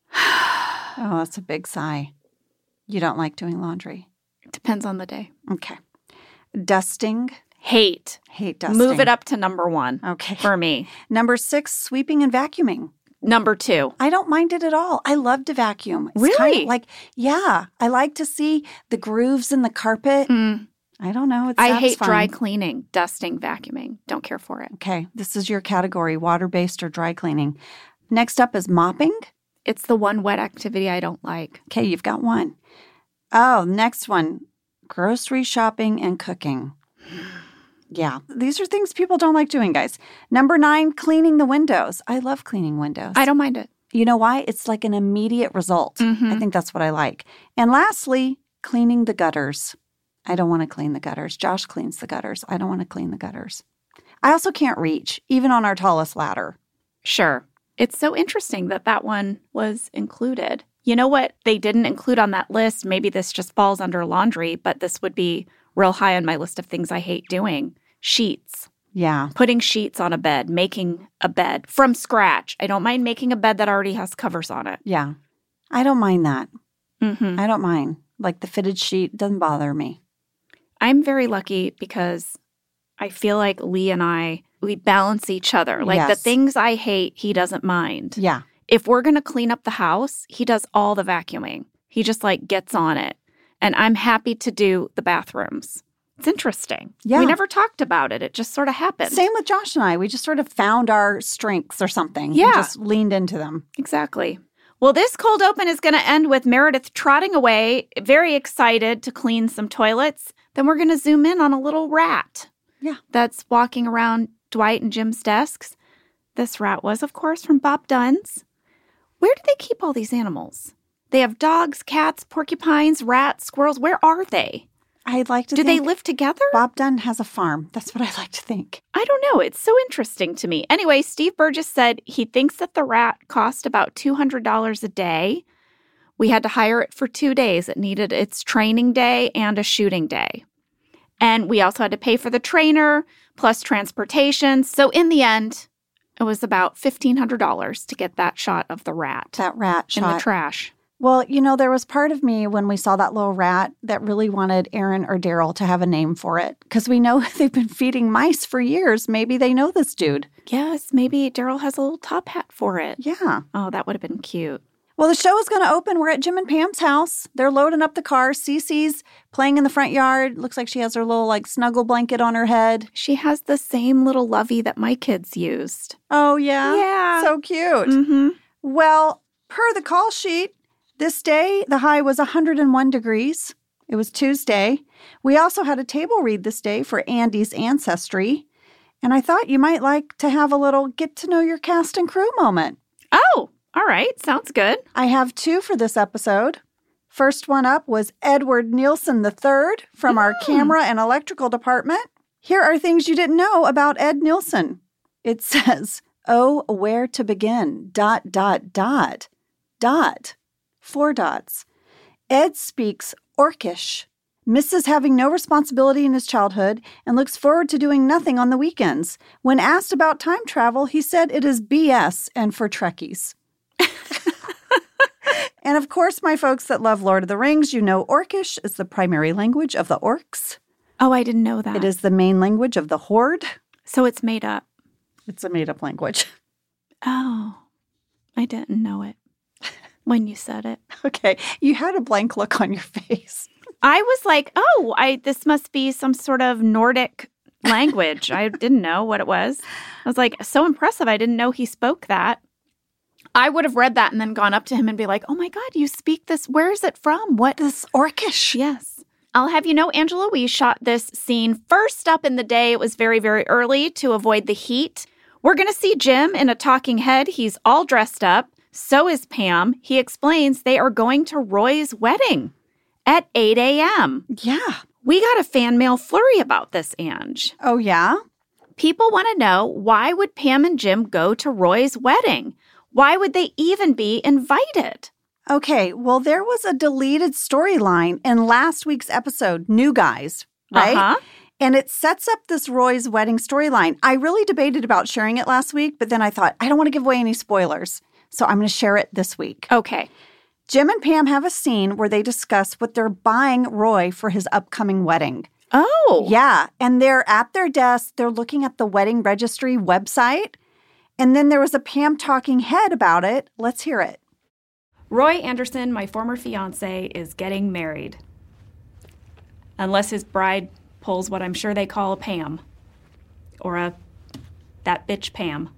Oh, that's a big sigh. You don't like doing laundry? It depends on the day. Okay. Dusting. Hate dusting. Move it up to number 1. Okay. For me. Number 6, sweeping and vacuuming. Number 2. I don't mind it at all. I love to vacuum. It's really? Kind of I like to see the grooves in the carpet. I don't know. It's I hate dry cleaning, dusting, vacuuming. Don't care for it. Okay. This is your category, water-based or dry cleaning. Next up is mopping. It's the one wet activity I don't like. Okay, you've got one. Oh, next one, grocery shopping and cooking. Yeah, these are things people don't like doing, guys. Number 9, cleaning the windows. I love cleaning windows. I don't mind it. You know why? It's like an immediate result. I think that's what I like. And lastly, cleaning the gutters. I don't want to clean the gutters. Josh cleans the gutters. I don't want to clean the gutters. I also can't reach, even on our tallest ladder. Sure. It's so interesting that that one was included. You know what they didn't include on that list? Maybe this just falls under laundry, but this would be real high on my list of things I hate doing. Sheets. Yeah. Putting sheets on a bed, making a bed from scratch. I don't mind making a bed that already has covers on it. Yeah. I don't mind that. I don't mind. Like the fitted sheet doesn't bother me. I'm very lucky because I feel like Lee and we balance each other. Like the things I hate, he doesn't mind. Yeah. If we're going to clean up the house, he does all the vacuuming. He just gets on it. And I'm happy to do the bathrooms. It's interesting. Yeah. We never talked about it. It just sort of happened. Same with Josh and I. We just sort of found our strengths or something. Yeah. And just leaned into them. Exactly. Well, this cold open is going to end with Meredith trotting away, very excited to clean some toilets. Then we're going to zoom in on a little rat. Yeah. That's walking around Dwight and Jim's desks. This rat was, of course, from Bob Dunn's. Where do they keep all these animals? They have dogs, cats, porcupines, rats, squirrels. Where are they? I'd like to Do think they live together? Bob Dunn has a farm. That's what I like to think. I don't know. It's so interesting to me. Anyway, Steve Burgess said he thinks that the rat cost about $200 a day. We had to hire it for 2 days. It needed its training day and a shooting day. And we also had to pay for the trainer plus transportation. So in the end, it was about $1,500 to get that shot of the rat. That rat shot. In the trash. Well, there was part of me when we saw that little rat that really wanted Aaron or Daryl to have a name for it. Because we know they've been feeding mice for years. Maybe they know this dude. Yes, maybe Daryl has a little top hat for it. Yeah. Oh, that would have been cute. Well, the show is going to open. We're at Jim and Pam's house. They're loading up the car. Cece's playing in the front yard. Looks like she has her little snuggle blanket on her head. She has the same little lovey that my kids used. Oh, yeah? Yeah. So cute. Mm-hmm. Well, per the call sheet, this day the high was 101 degrees. It was Tuesday. We also had a table read this day for Andy's ancestry. And I thought you might like to have a little get to know your cast and crew moment. Oh, all right. Sounds good. I have 2 for this episode. First one up was Edward Nielsen III from our camera and electrical department. Here are things you didn't know about Ed Nielsen. It says, oh, where to begin, ... 4 dots. Ed speaks Orcish, misses having no responsibility in his childhood, and looks forward to doing nothing on the weekends. When asked about time travel, he said it is BS and for Trekkies. And of course, my folks that love Lord of the Rings, Orcish is the primary language of the orcs. Oh, I didn't know that. It is the main language of the Horde. So it's made up. It's a made-up language. Oh, I didn't know it when you said it. Okay, you had a blank look on your face. I was like, this must be some sort of Nordic language. I didn't know what it was. I was like, so impressive. I didn't know he spoke that. I would have read that and then gone up to him and be like, oh my God, you speak this. Where is it from? What? This Orcish. Yes. I'll have you know, Angela, we shot this scene first up in the day. It was very, very early to avoid the heat. We're going to see Jim in a talking head. He's all dressed up. So is Pam. He explains they are going to Roy's wedding at 8 a.m. Yeah. We got a fan mail flurry about this, Ange. Oh, yeah? People want to know, why would Pam and Jim go to Roy's wedding? Why would they even be invited? Okay, well, there was a deleted storyline in last week's episode, New Guys, right? Uh-huh. And it sets up this Roy's wedding storyline. I really debated about sharing it last week, but then I thought, I don't want to give away any spoilers. So I'm going to share it this week. Okay. Jim and Pam have a scene where they discuss what they're buying Roy for his upcoming wedding. Oh. Yeah, and they're at their desk. They're looking at the wedding registry website. And then there was a Pam talking head about it. Let's hear it. Roy Anderson, my former fiance, is getting married. Unless his bride pulls what I'm sure they call a Pam. Or that bitch Pam.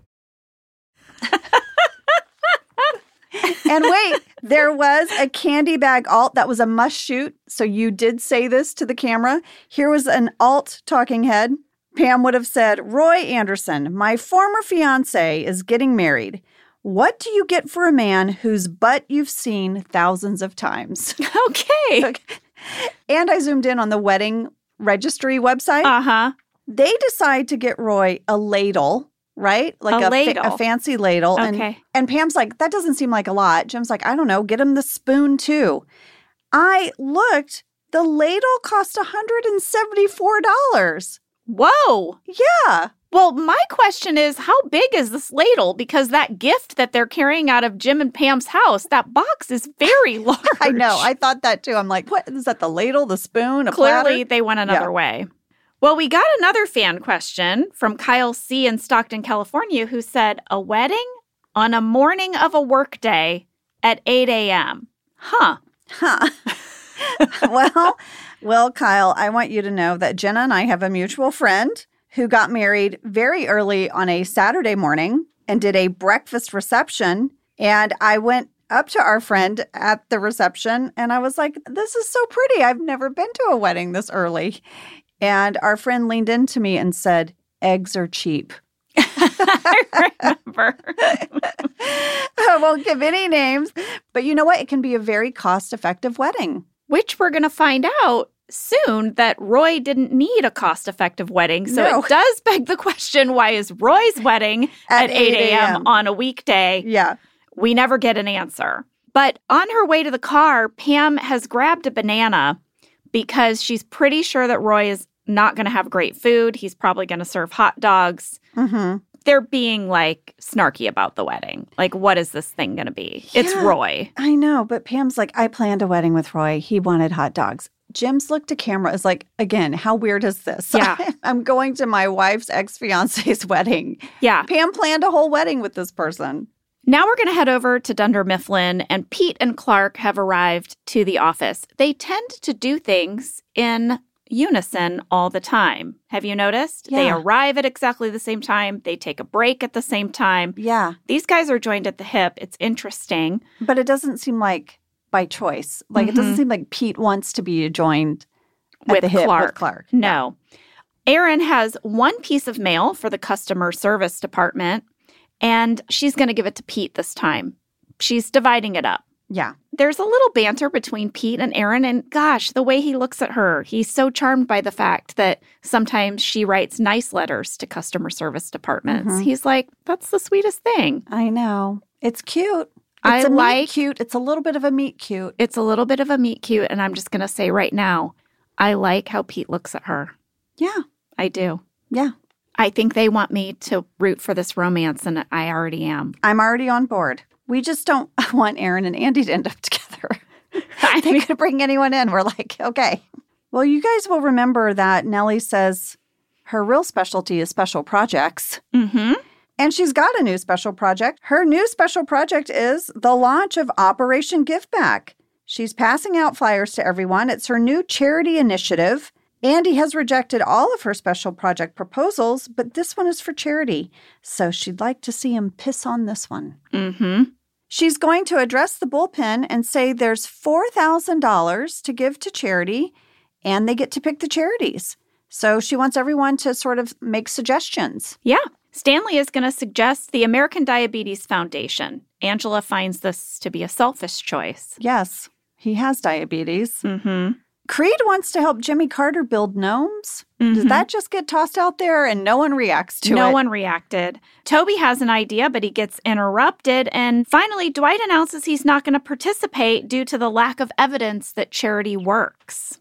And wait, there was a candy bag alt that was a must shoot. So you did say this to the camera. Here was an alt talking head. Pam would have said, Roy Anderson, my former fiance, is getting married. What do you get for a man whose butt you've seen thousands of times? Okay. And I zoomed in on the wedding registry website. Uh-huh. They decide to get Roy a ladle, right? Like A ladle. a fancy ladle. Okay. And Pam's like, that doesn't seem like a lot. Jim's like, I don't know, get him the spoon too. I looked, the ladle cost $174. Whoa. Yeah. Well, my question is, how big is this ladle? Because that gift that they're carrying out of Jim and Pam's house, that box is very large. I know. I thought that too. I'm like, what is that? The ladle, the spoon, a Clearly, platter? they went another way. Well, we got another fan question from Kyle C. in Stockton, California, who said, a wedding on a morning of a workday at 8 a.m. Huh. Well, Kyle, I want you to know that Jenna and I have a mutual friend who got married very early on a Saturday morning and did a breakfast reception. And I went up to our friend at the reception and I was like, this is so pretty. I've never been to a wedding this early. And our friend leaned into me and said, eggs are cheap. I remember. I won't give any names, but you know what? It can be a very cost-effective wedding. Which we're going to find out soon that Roy didn't need a cost-effective wedding. So It does beg the question, why is Roy's wedding at 8 a.m. on a weekday? Yeah. We never get an answer. But on her way to the car, Pam has grabbed a banana because she's pretty sure that Roy is not going to have great food. He's probably going to serve hot dogs. Mm-hmm. They're being like snarky about the wedding. Like, what is this thing going to be? Yeah, it's Roy. I know, but Pam's like, I planned a wedding with Roy. He wanted hot dogs. Jim's look to camera is like, again, how weird is this? Yeah. I'm going to my wife's ex-fiance's wedding. Yeah. Pam planned a whole wedding with this person. Now we're going to head over to Dunder Mifflin, and Pete and Clark have arrived to the office. They tend to do things in unison all the time. Have you noticed? Yeah. They arrive at exactly the same time. They take a break at the same time. Yeah. These guys are joined at the hip. It's interesting. But it doesn't seem like by choice. Like, it doesn't seem like Pete wants to be joined at the hip with Clark. No. Erin has one piece of mail for the customer service department, and she's going to give it to Pete this time. She's dividing it up. Yeah. There's a little banter between Pete and Erin, and gosh, the way he looks at her, he's so charmed by the fact that sometimes she writes nice letters to customer service departments. He's like, that's the sweetest thing. I know. It's cute. It's meet cute. It's a little bit of a meet cute. It's a little bit of a meet cute, and I'm just going to say right now, I like how Pete looks at her. Yeah. I do. Yeah. I think they want me to root for this romance, and I already am. I'm already on board. We just don't want Erin and Andy to end up together. They could bring anyone in. We're like, okay. Well, you guys will remember that Nellie says her real specialty is special projects. Mm-hmm. And she's got a new special project. Her new special project is the launch of Operation Give Back. She's passing out flyers to everyone. It's her new charity initiative. Andy has rejected all of her special project proposals, but this one is for charity. So she'd like to see him piss on this one. Mm-hmm. She's going to address the bullpen and say there's $4,000 to give to charity, and they get to pick the charities. So she wants everyone to sort of make suggestions. Yeah. Stanley is going to suggest the American Diabetes Foundation. Angela finds this to be a selfish choice. Yes, he has diabetes. Mm-hmm. Creed wants to help Jimmy Carter build gnomes. Does that just get tossed out there and no one reacts to it? No one reacted. Toby has an idea, but he gets interrupted. And finally, Dwight announces he's not going to participate due to the lack of evidence that charity works.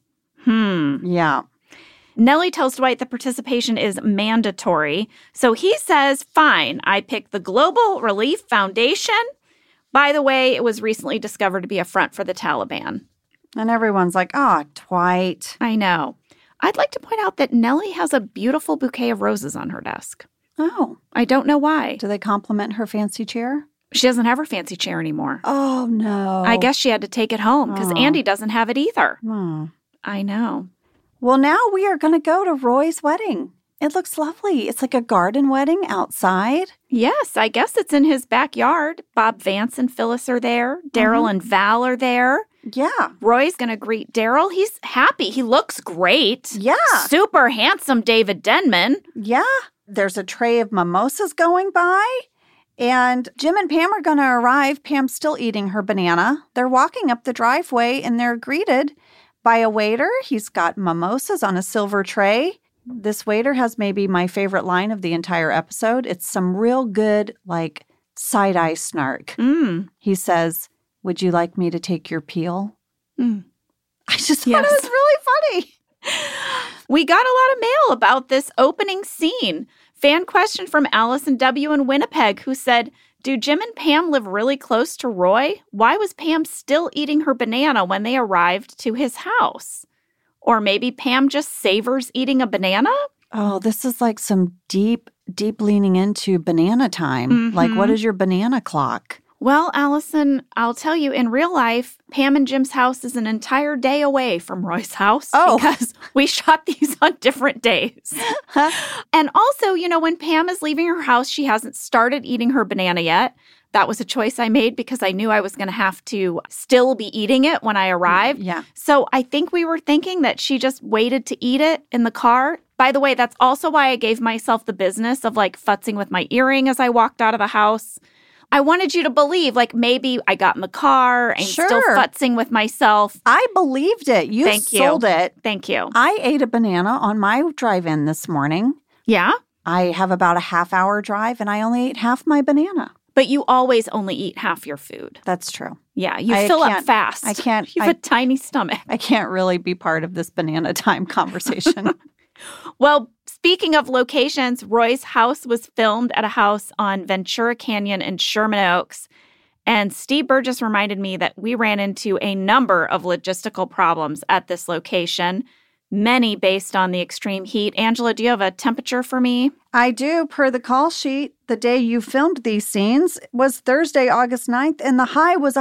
Yeah. Nellie tells Dwight that participation is mandatory. So he says, fine, I pick the Global Relief Foundation. By the way, it was recently discovered to be a front for the Taliban. And everyone's like, Dwight. I know. I'd like to point out that Nellie has a beautiful bouquet of roses on her desk. Oh. I don't know why. Do they compliment her fancy chair? She doesn't have her fancy chair anymore. Oh, no. I guess she had to take it home because Andy doesn't have it either. Oh. I know. Well, now we are going to go to Roy's wedding. It looks lovely. It's like a garden wedding outside. Yes, I guess it's in his backyard. Bob Vance and Phyllis are there. Daryl and Val are there. Yeah. Roy's going to greet Daryl. He's happy. He looks great. Yeah. Super handsome David Denman. Yeah. There's a tray of mimosas going by. And Jim and Pam are going to arrive. Pam's still eating her banana. They're walking up the driveway and they're greeted by a waiter. He's got mimosas on a silver tray. This waiter has maybe my favorite line of the entire episode. It's some real good, like, side-eye snark. He says, "Would you like me to take your peel?" I just thought it was really funny. We got a lot of mail about this opening scene. Fan question from Allison W. in Winnipeg, who said, do Jim and Pam live really close to Roy? Why was Pam still eating her banana when they arrived to his house? Or maybe Pam just savors eating a banana? Oh, this is like some deep leaning into banana time. Like, what is your banana clock? Well, Allison, I'll tell you, in real life, Pam and Jim's house is an entire day away from Roy's house because we shot these on different days. And also, you know, when Pam is leaving her house, she hasn't started eating her banana yet. That was a choice I made because I knew I was going to have to still be eating it when I arrived. Yeah. So I think we were thinking that she just waited to eat it in the car. By the way, that's also why I gave myself the business of like futzing with my earring as I walked out of the house. I wanted you to believe like maybe I got in the car and still futzing with myself. I believed it. You sold it. Thank you. I ate a banana on my drive-in this morning. Yeah? I have about a half-hour drive, and I only ate half my banana. But you always only eat half your food. That's true. Yeah, you fill up fast. I can't. You have a tiny stomach. I can't really be part of this banana time conversation. Well, speaking of locations, Roy's house was filmed at a house on Ventura Canyon in Sherman Oaks. And Steve Burgess reminded me that we ran into a number of logistical problems at this location, many based on the extreme heat. Angela, do you have a temperature for me? I do. Per the call sheet, the day you filmed these scenes was Thursday, August 9th, and the high was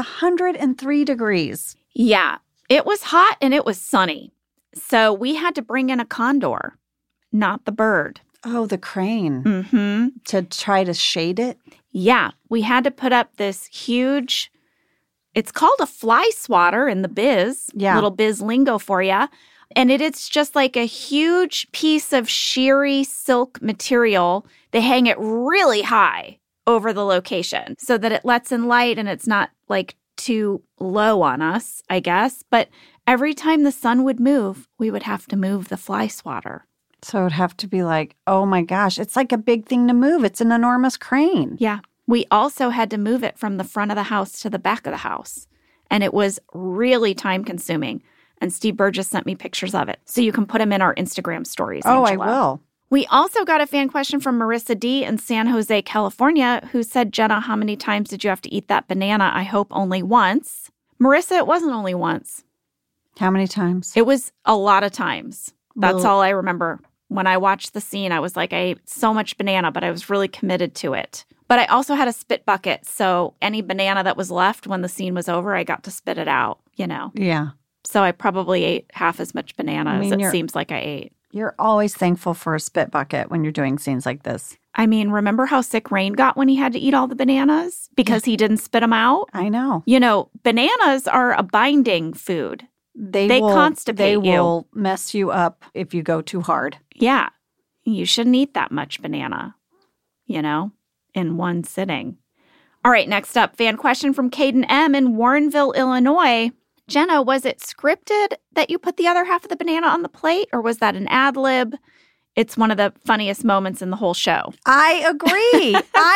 103 degrees. Yeah, it was hot and it was sunny. So we had to bring in a condor, not the bird. Oh, the crane. Mm-hmm. To try to shade it? Yeah, we had to put up this huge, it's called a fly swatter in the biz. Yeah. Little biz lingo for you. And it's just like a huge piece of sheery silk material. They hang it really high over the location so that it lets in light and it's not like too low on us, I guess. But every time the sun would move, we would have to move the fly swatter. So it would have to be like, oh my gosh, it's like a big thing to move. It's an enormous crane. Yeah. We also had to move it from the front of the house to the back of the house. And it was really time consuming. And Steve Burgess sent me pictures of it. So you can put them in our Instagram stories, Oh, Angela. I will. We also got a fan question from Marissa D. in San Jose, California, who said, Jenna, how many times did you have to eat that banana? I hope only once. Marissa, it wasn't only once. How many times? It was a lot of times. That's all I remember. When I watched the scene, I was like, I ate so much banana, but I was really committed to it. But I also had a spit bucket. So any banana that was left when the scene was over, I got to spit it out, you know. Yeah. So I probably ate half as much banana as it seems like I ate. You're always thankful for a spit bucket when you're doing scenes like this. I mean, remember how sick Rain got when he had to eat all the bananas because he didn't spit them out? I know. You know, bananas are a binding food. They constipate you. They will mess you up if you go too hard. Yeah. You shouldn't eat that much banana, you know, in one sitting. All right, next up, fan question from Caden M. in Warrenville, Illinois. Jenna, was it scripted that you put the other half of the banana on the plate, or was that an ad lib? It's one of the funniest moments in the whole show. I agree.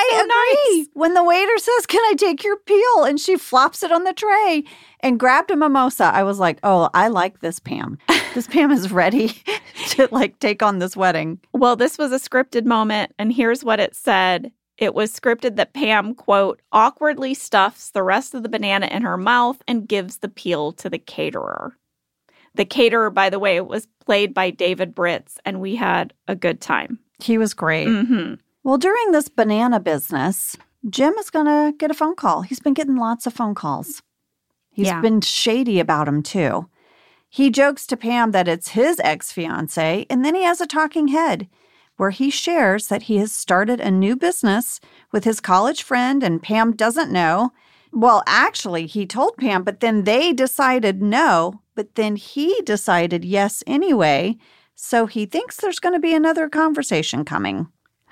I agree. Nice. When the waiter says, can I take your peel? And she flops it on the tray and grabbed a mimosa. I was like, oh, I like this Pam. This Pam is ready to like take on this wedding. Well, this was a scripted moment, and here's what it said. It was scripted that Pam, quote, awkwardly stuffs the rest of the banana in her mouth and gives the peel to the caterer. The caterer, by the way, was played by David Britz, and we had a good time. He was great. Mm-hmm. Well, during this banana business, Jim is going to get a phone call. He's been getting lots of phone calls. He's been shady about him, too. He jokes to Pam that it's his ex-fiancée, and then he has a talking head where he shares that he has started a new business with his college friend, and Pam doesn't know. Well, actually, he told Pam, but then they decided no, but then he decided yes anyway. So he thinks there's going to be another conversation coming.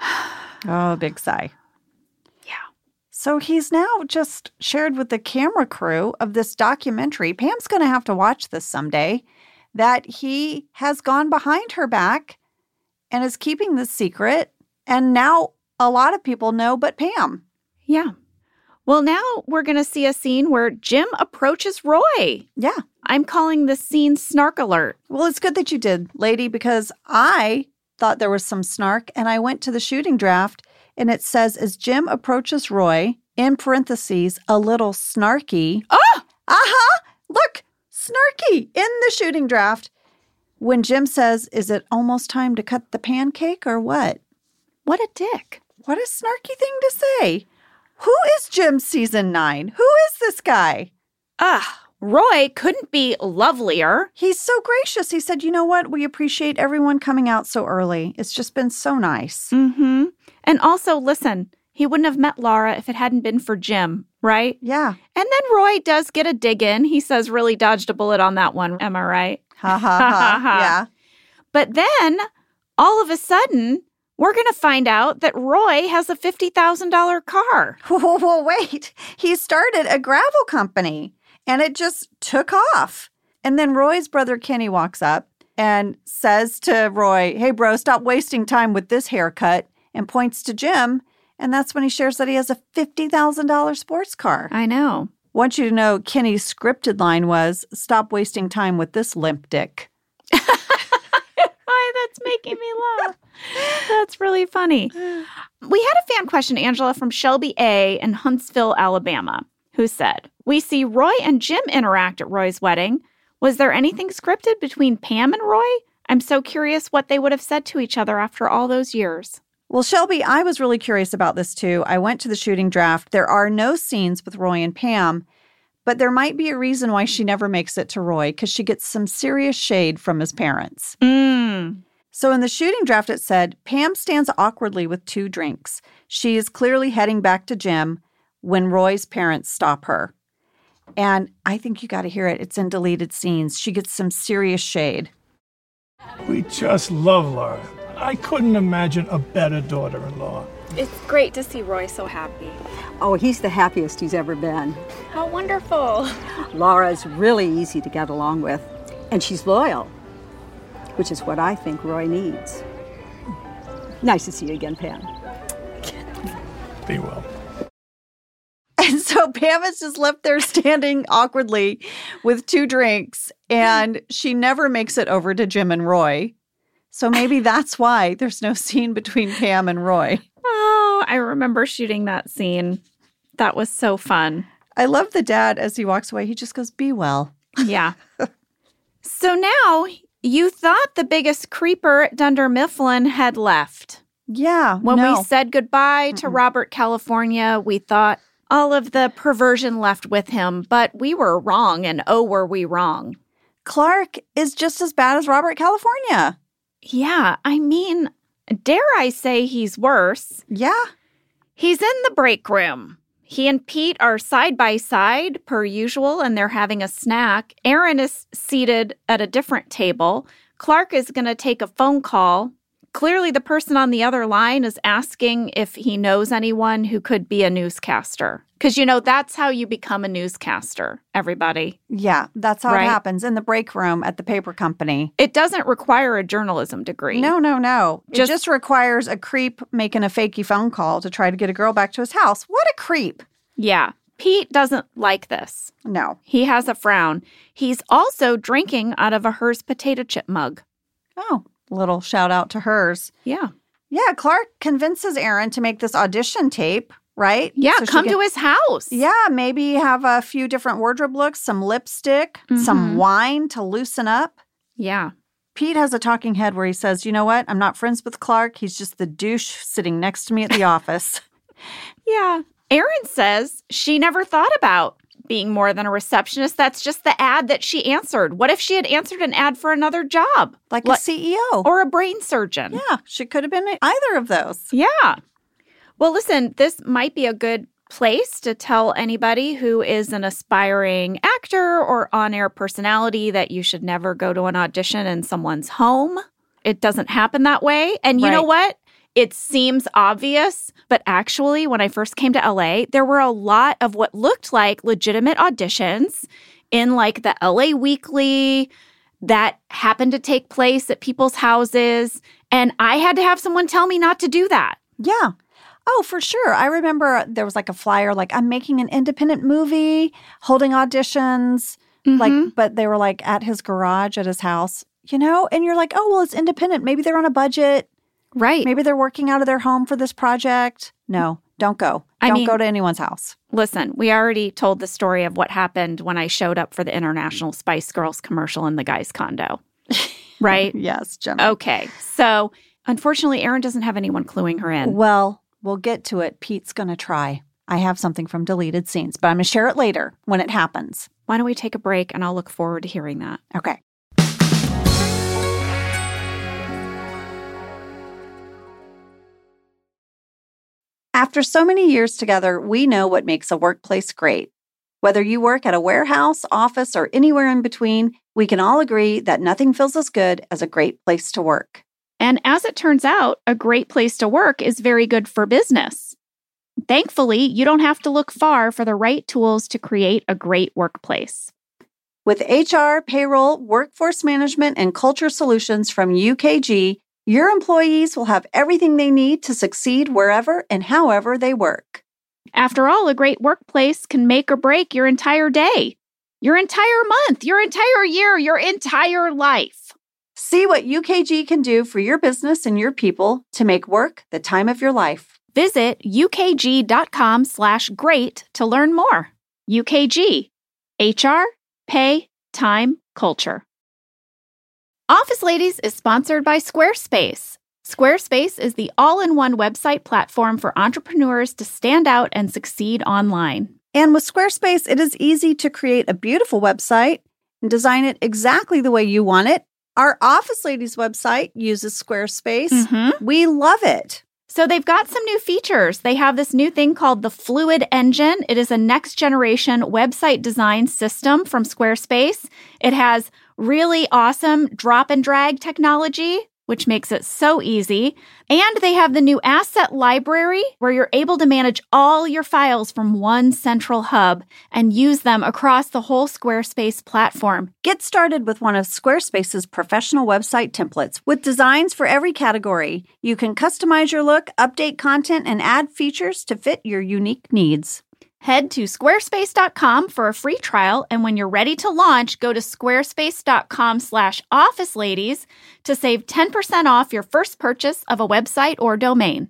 Oh, big sigh. Yeah. So he's now just shared with the camera crew of this documentary. Pam's going to have to watch this someday, that he has gone behind her back and is keeping this secret. And now a lot of people know but Pam. Yeah. Well, now we're going to see a scene where Jim approaches Roy. Yeah. I'm calling this scene Snark Alert. Well, it's good that you did, lady, because I thought there was some snark, and I went to the shooting draft, and it says, as Jim approaches Roy, in parentheses, a little snarky. Oh! Uh-huh! Look, snarky in the shooting draft. When Jim says, is it almost time to cut the pancake or what? What a dick. What a snarky thing to say. Who is Jim season 9? Who is this guy? Roy couldn't be lovelier. He's so gracious. He said, you know what? We appreciate everyone coming out so early. It's just been so nice. Mm-hmm. And also, listen, he wouldn't have met Laura if it hadn't been for Jim, right? Yeah. And then Roy does get a dig in. He says, really dodged a bullet on that one. Am I right? Ha, ha, ha. Yeah. But then all of a sudden, we're going to find out that Roy has a $50,000 car. Well, wait. He started a gravel company and it just took off. And then Roy's brother Kenny walks up and says to Roy, "Hey, bro, stop wasting time with this haircut," and points to Jim. And that's when he shares that he has a $50,000 sports car. I know. Want you to know Kenny's scripted line was, "Stop wasting time with this limp dick." Why, that's making me laugh. That's really funny. We had a fan question, Angela, from Shelby A. in Huntsville, Alabama, who said, "We see Roy and Jim interact at Roy's wedding. Was there anything scripted between Pam and Roy? I'm so curious what they would have said to each other after all those years." Well, Shelby, I was really curious about this too. I went to the shooting draft. There are no scenes with Roy and Pam, but there might be a reason why she never makes it to Roy, because she gets some serious shade from his parents. So in the shooting draft, it said, Pam stands awkwardly with 2 drinks. She is clearly heading back to Jim when Roy's parents stop her. And I think you got to hear it. It's in deleted scenes. She gets some serious shade. We just love Laura. I couldn't imagine a better daughter-in-law. It's great to see Roy so happy. Oh, he's the happiest he's ever been. How wonderful. Laura's really easy to get along with, and she's loyal, which is what I think Roy needs. Nice to see you again, Pam. Be well. And so Pam is just left there standing awkwardly with 2 drinks, and she never makes it over to Jim and Roy. So maybe that's why there's no scene between Pam and Roy. Oh, I remember shooting that scene. That was so fun. I love the dad as he walks away. He just goes, "Be well." Yeah. So now you thought the biggest creeper at Dunder Mifflin had left. Yeah. When we said goodbye to Robert California, we thought all of the perversion left with him, but we were wrong, and oh, were we wrong. Clark is just as bad as Robert California. Yeah, I mean, dare I say he's worse? Yeah. He's in the break room. He and Pete are side by side, per usual, and they're having a snack. Aaron is seated at a different table. Clark is going to take a phone call. Clearly, the person on the other line is asking if he knows anyone who could be a newscaster. Because, you know, that's how you become a newscaster, everybody. Yeah, that's how Right? it happens in the break room at the paper company. It doesn't require a journalism degree. No. It just requires a creep making a fakey phone call to try to get a girl back to his house. What a creep. Yeah. Pete doesn't like this. No. He has a frown. He's also drinking out of a Hers potato chip mug. Oh, little shout out to hers. Yeah. Yeah, Clark convinces Aaron to make this audition tape, right? Yeah, So she come can- to his house. Yeah, maybe have a few different wardrobe looks, some lipstick, some wine to loosen up. Yeah. Pete has a talking head where he says, "You know what? I'm not friends with Clark. He's just the douche sitting next to me at the office." Yeah. Erin says she never thought about being more than a receptionist. That's just the ad that she answered. What if she had answered an ad for another job? Like a CEO. Or a brain surgeon? Yeah, she could have been either of those. Yeah. Well, listen, this might be a good place to tell anybody who is an aspiring actor or on-air personality that you should never go to an audition in someone's home. It doesn't happen that way. And you know what? It seems obvious, but actually, when I first came to LA, there were a lot of what looked like legitimate auditions in like the LA Weekly that happened to take place at people's houses. And I had to have someone tell me not to do that. Yeah. Oh, for sure. I remember there was like a flyer, like, I'm making an independent movie, holding auditions, but they were like at his garage at his house, you know? And you're like, oh, well, it's independent. Maybe they're on a budget. Right. Maybe they're working out of their home for this project. No, don't go. Don't go to anyone's house. Listen, we already told the story of what happened when I showed up for the International Spice Girls commercial in the guy's condo. Right? Yes, Jenna. Okay. So, unfortunately, Erin doesn't have anyone cluing her in. Well, we'll get to it. Pete's going to try. I have something from deleted scenes, but I'm going to share it later when it happens. Why don't we take a break and I'll look forward to hearing that. Okay. After so many years together, we know what makes a workplace great. Whether you work at a warehouse, office, or anywhere in between, we can all agree that nothing feels as good as a great place to work. And as it turns out, a great place to work is very good for business. Thankfully, you don't have to look far for the right tools to create a great workplace. With HR, payroll, workforce management, and culture solutions from UKG, your employees will have everything they need to succeed wherever and however they work. After all, a great workplace can make or break your entire day, your entire month, your entire year, your entire life. See what UKG can do for your business and your people to make work the time of your life. Visit ukg.com/great to learn more. UKG, HR, pay, time, culture. Office Ladies is sponsored by Squarespace. Squarespace is the all-in-one website platform for entrepreneurs to stand out and succeed online. And with Squarespace, it is easy to create a beautiful website and design it exactly the way you want it. Our Office Ladies website uses Squarespace. We love it. So they've got some new features. They have this new thing called the Fluid Engine. It is a next-generation website design system from Squarespace. It has really awesome drop-and-drag technology, which makes it so easy. And they have the new asset library where you're able to manage all your files from one central hub and use them across the whole Squarespace platform. Get started with one of Squarespace's professional website templates with designs for every category. You can customize your look, update content, and add features to fit your unique needs. Head to squarespace.com for a free trial, and when you're ready to launch, go to squarespace.com/officeladies to save 10% off your first purchase of a website or domain.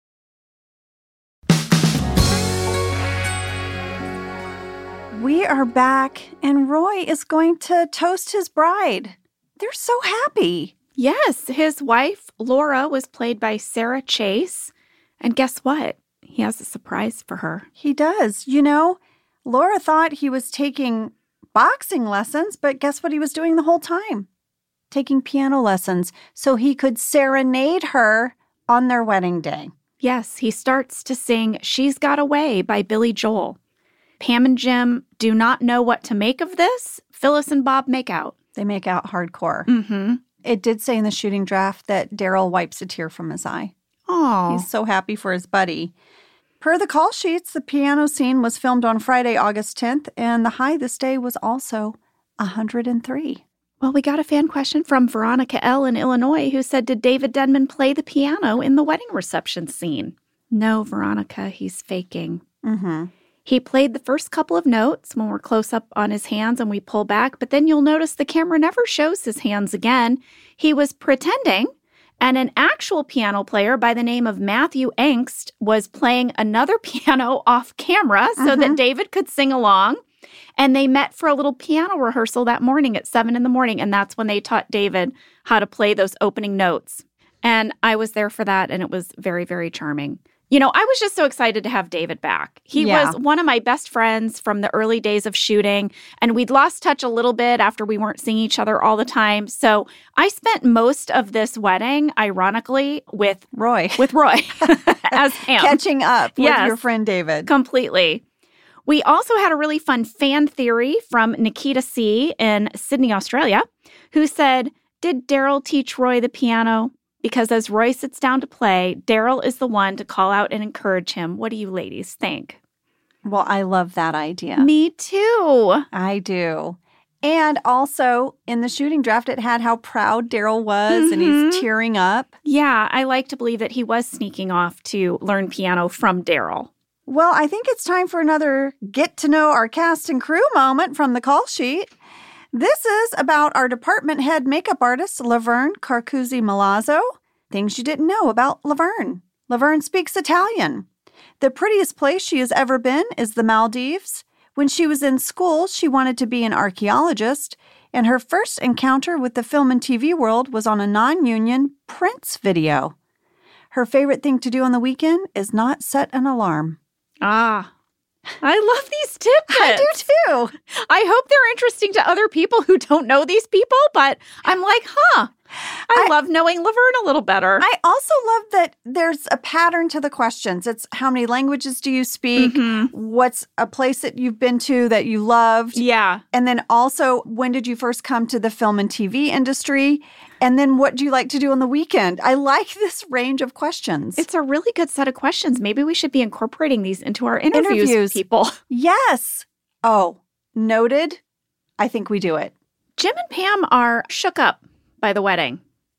We are back, and Roy is going to toast his bride. They're so happy. Yes, his wife, Laura, was played by Sarah Chase. And guess what? He has a surprise for her. He does. You know, Laura thought he was taking boxing lessons, but guess what he was doing the whole time? Taking piano lessons so he could serenade her on their wedding day. Yes, he starts to sing She's Got Away by Billy Joel. Pam and Jim do not know what to make of this. Phyllis and Bob make out. They make out hardcore. It did say in the shooting draft that Daryl wipes a tear from his eye. Oh, He's so happy for his buddy. Per the call sheets, the piano scene was filmed on Friday, August 10th, and the high this day was also 103. Well, we got a fan question from Veronica L. in Illinois who said, did David Denman play the piano in the wedding reception scene? No, Veronica, he's faking. He played the first couple of notes when we're close up on his hands and we pull back, but then you'll notice the camera never shows his hands again. He was pretending. And an actual piano player by the name of Matthew Angst was playing another piano off camera so that David could sing along. And they met for a little piano rehearsal that morning at 7 a.m. And that's when they taught David how to play those opening notes. And I was there for that, and it was very, very charming. You know, I was just so excited to have David back. He was one of my best friends from the early days of shooting, and we'd lost touch a little bit after we weren't seeing each other all the time. So I spent most of this wedding, ironically, with Roy as him. Catching up with your friend David. Completely. We also had a really fun fan theory from Nikita C. in Sydney, Australia, who said, did Daryl teach Roy the piano? Because as Roy sits down to play, Daryl is the one to call out and encourage him. What do you ladies think? Well, I love that idea. Me too. I do. And also, in the shooting draft, it had how proud Daryl was, and he's tearing up. Yeah, I like to believe that he was sneaking off to learn piano from Daryl. Well, I think it's time for another get to know our cast and crew moment from the call sheet. This is about our department head makeup artist, Laverne Carcuzzi-Malazzo. Things you didn't know about Laverne. Laverne speaks Italian. The prettiest place she has ever been is the Maldives. When she was in school, she wanted to be an archaeologist, and her first encounter with the film and TV world was on a non-union Prince video. Her favorite thing to do on the weekend is not set an alarm. Ah, I love these tidbits. I do too. I hope they're interesting to other people who don't know these people, but I'm like, I love knowing Laverne a little better. I also love that there's a pattern to the questions. It's how many languages do you speak? What's a place that you've been to that you loved? Yeah. And then also, when did you first come to the film and TV industry? And then what do you like to do on the weekend? I like this range of questions. It's a really good set of questions. Maybe we should be incorporating these into our interviews with people. Yes. Oh, noted. I think we do it. Jim and Pam are shook up by the wedding.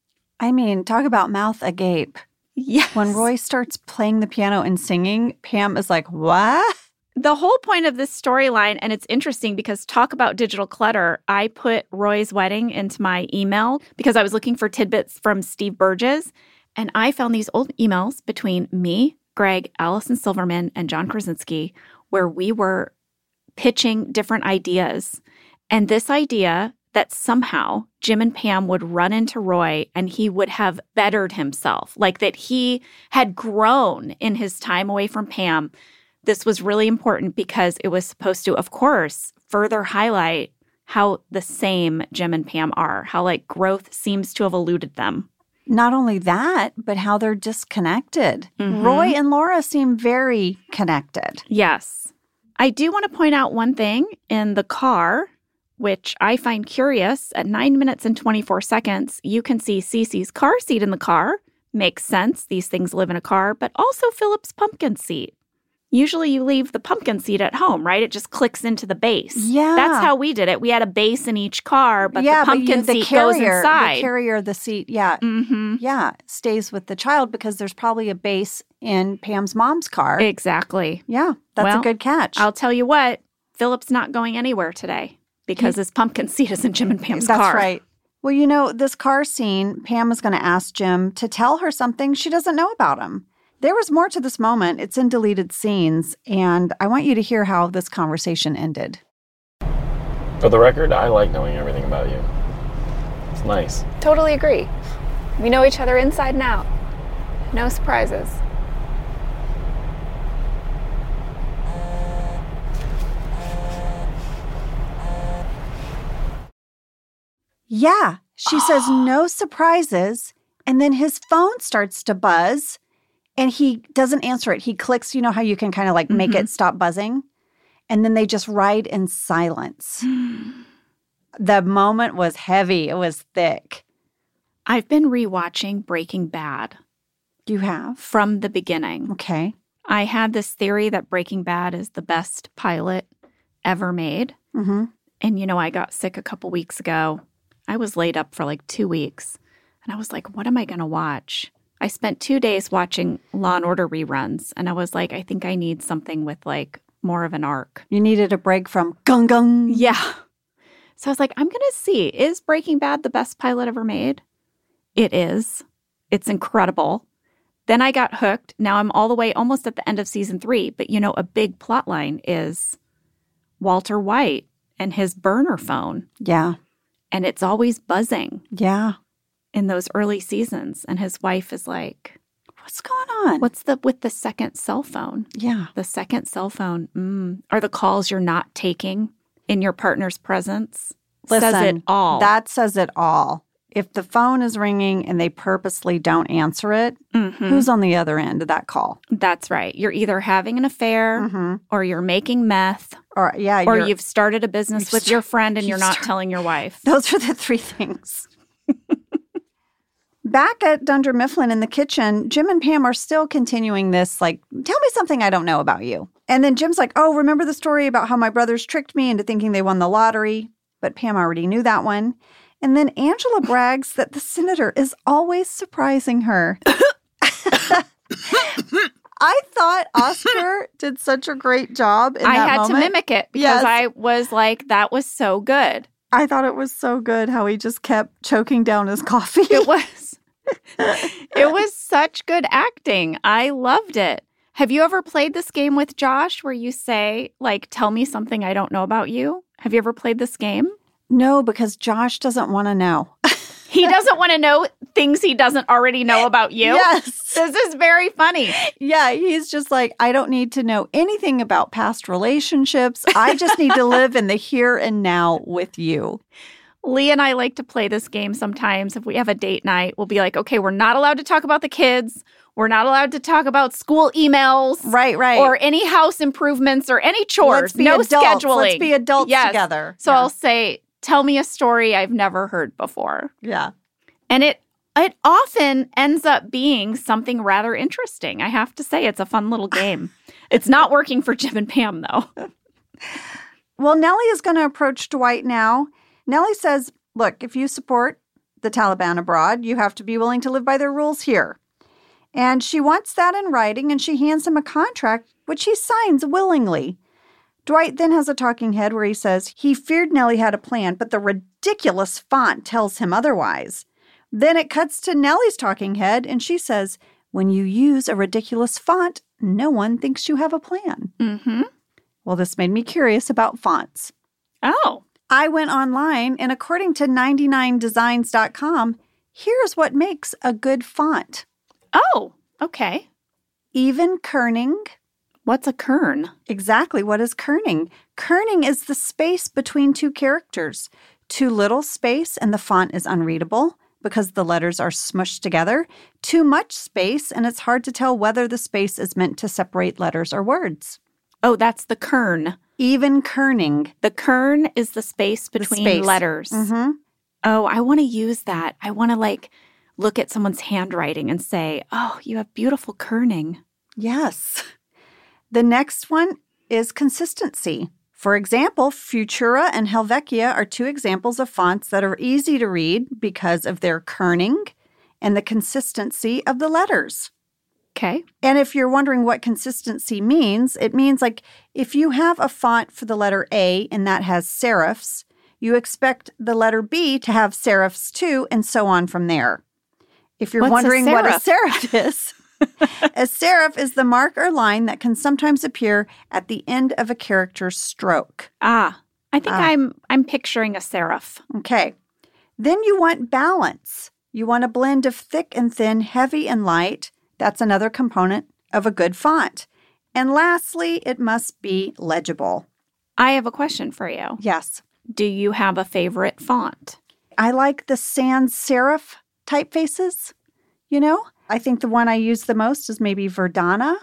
I mean, talk about mouth agape. Yes. When Roy starts playing the piano and singing, Pam is like, what? The whole point of this storyline, and it's interesting because talk about digital clutter, I put Roy's wedding into my email because I was looking for tidbits from Steve Burgess, and I found these old emails between me, Greg, Allison Silverman, and John Krasinski, where we were pitching different ideas. And this idea that somehow Jim and Pam would run into Roy and he would have bettered himself, like that he had grown in his time away from Pam. This was really important because it was supposed to, of course, further highlight how the same Jim and Pam are, how like growth seems to have eluded them. Not only that, but how they're disconnected. Roy and Laura seem very connected. Yes. I do want to point out one thing in the car, which I find curious. At 9 minutes and 24 seconds, you can see Cece's car seat in the car. Makes sense. These things live in a car, but also Philip's pumpkin seat. Usually you leave the pumpkin seat at home, right? It just clicks into the base. Yeah. That's how we did it. We had a base in each car, but the pumpkin seat goes inside. The carrier, the seat, yeah, stays with the child because there's probably a base in Pam's mom's car. Exactly. Yeah, that's a good catch. I'll tell you what, Philip's not going anywhere today because his pumpkin seat is in Jim and Pam's car. That's right. Well, you know, this car scene, Pam is going to ask Jim to tell her something she doesn't know about him. There was more to this moment. It's in deleted scenes, and I want you to hear how this conversation ended. For the record, I like knowing everything about you. It's nice. Totally agree. We know each other inside and out. No surprises. Yeah, she says no surprises, and then his phone starts to buzz. And he doesn't answer it. He clicks, you know how you can kind of like make it stop buzzing? And then they just ride in silence. The moment was heavy. It was thick. I've been rewatching Breaking Bad. You have? From the beginning. Okay. I had this theory that Breaking Bad is the best pilot ever made. Mm-hmm. And, you know, I got sick a couple weeks ago. I was laid up for like 2 weeks. And I was like, what am I going to watch? I spent 2 days watching Law & Order reruns, and I was like, I think I need something with, like, more of an arc. You needed a break from gung gung. Yeah. So I was like, I'm going to see, is Breaking Bad the best pilot ever made? It is. It's incredible. Then I got hooked. Now I'm all the way almost at the end of season 3. But, you know, a big plot line is Walter White and his burner phone. Yeah. And it's always buzzing. Yeah. In those early seasons. And his wife is like, what's going on? What's with the second cell phone? Yeah. The second cell phone. Are the calls you're not taking in your partner's presence? Listen, says it all. That says it all. If the phone is ringing and they purposely don't answer it, who's on the other end of that call? That's right. You're either having an affair or you're making meth. Or you've started a business with your friend and you're not telling your wife. Those are the 3 things. Back at Dunder Mifflin in the kitchen, Jim and Pam are still continuing this, like, tell me something I don't know about you. And then Jim's like, oh, remember the story about how my brothers tricked me into thinking they won the lottery? But Pam already knew that one. And then Angela brags that the senator is always surprising her. I thought Oscar did such a great job in that moment. I had to mimic it because I was like, that was so good. I thought it was so good how he just kept choking down his coffee. It was such good acting. I loved it. Have you ever played this game with Josh where you say, like, tell me something I don't know about you? Have you ever played this game? No, because Josh doesn't want to know. He doesn't want to know things he doesn't already know about you? Yes. This is very funny. Yeah, he's just like, I don't need to know anything about past relationships. I just need to live in the here and now with you. Lee and I like to play this game sometimes. If we have a date night, we'll be like, okay, we're not allowed to talk about the kids. We're not allowed to talk about school emails. Right. Or any house improvements or any chores. Let's be no adults. scheduling. Let's be adults together. So I'll say, tell me a story I've never heard before. Yeah. And it often ends up being something rather interesting. I have to say, it's a fun little game. It's not working for Jim and Pam, though. Well, Nellie is going to approach Dwight now. Nellie says, look, if you support the Taliban abroad, you have to be willing to live by their rules here. And she wants that in writing, and she hands him a contract, which he signs willingly. Dwight then has a talking head where he says he feared Nellie had a plan, but the ridiculous font tells him otherwise. Then it cuts to Nellie's talking head, and she says, when you use a ridiculous font, no one thinks you have a plan. Mm-hmm. Well, this made me curious about fonts. Oh. I went online, and according to 99designs.com, here's what makes a good font. Oh, okay. Even kerning. What's a kern? Exactly. What is kerning? Kerning is the space between two characters. Too little space and the font is unreadable because the letters are smushed together. Too much space and it's hard to tell whether the space is meant to separate letters or words. Oh, that's the kern. Even kerning. The kern is the space between letters. Mm-hmm. Oh, I want to use that. I want to look at someone's handwriting and say, oh, you have beautiful kerning. Yes. The next one is consistency. For example, Futura and Helvetia are two examples of fonts that are easy to read because of their kerning and the consistency of the letters. Okay. And if you're wondering what consistency means, it means if you have a font for the letter A and that has serifs, you expect the letter B to have serifs too, and so on from there. If you're wondering what a serif is, a serif is the mark or line that can sometimes appear at the end of a character's stroke. I think I'm picturing a serif. Okay. Then you want balance. You want a blend of thick and thin, heavy and light. That's another component of a good font. And lastly, it must be legible. I have a question for you. Yes. Do you have a favorite font? I like the sans serif typefaces, I think the one I use the most is maybe Verdana.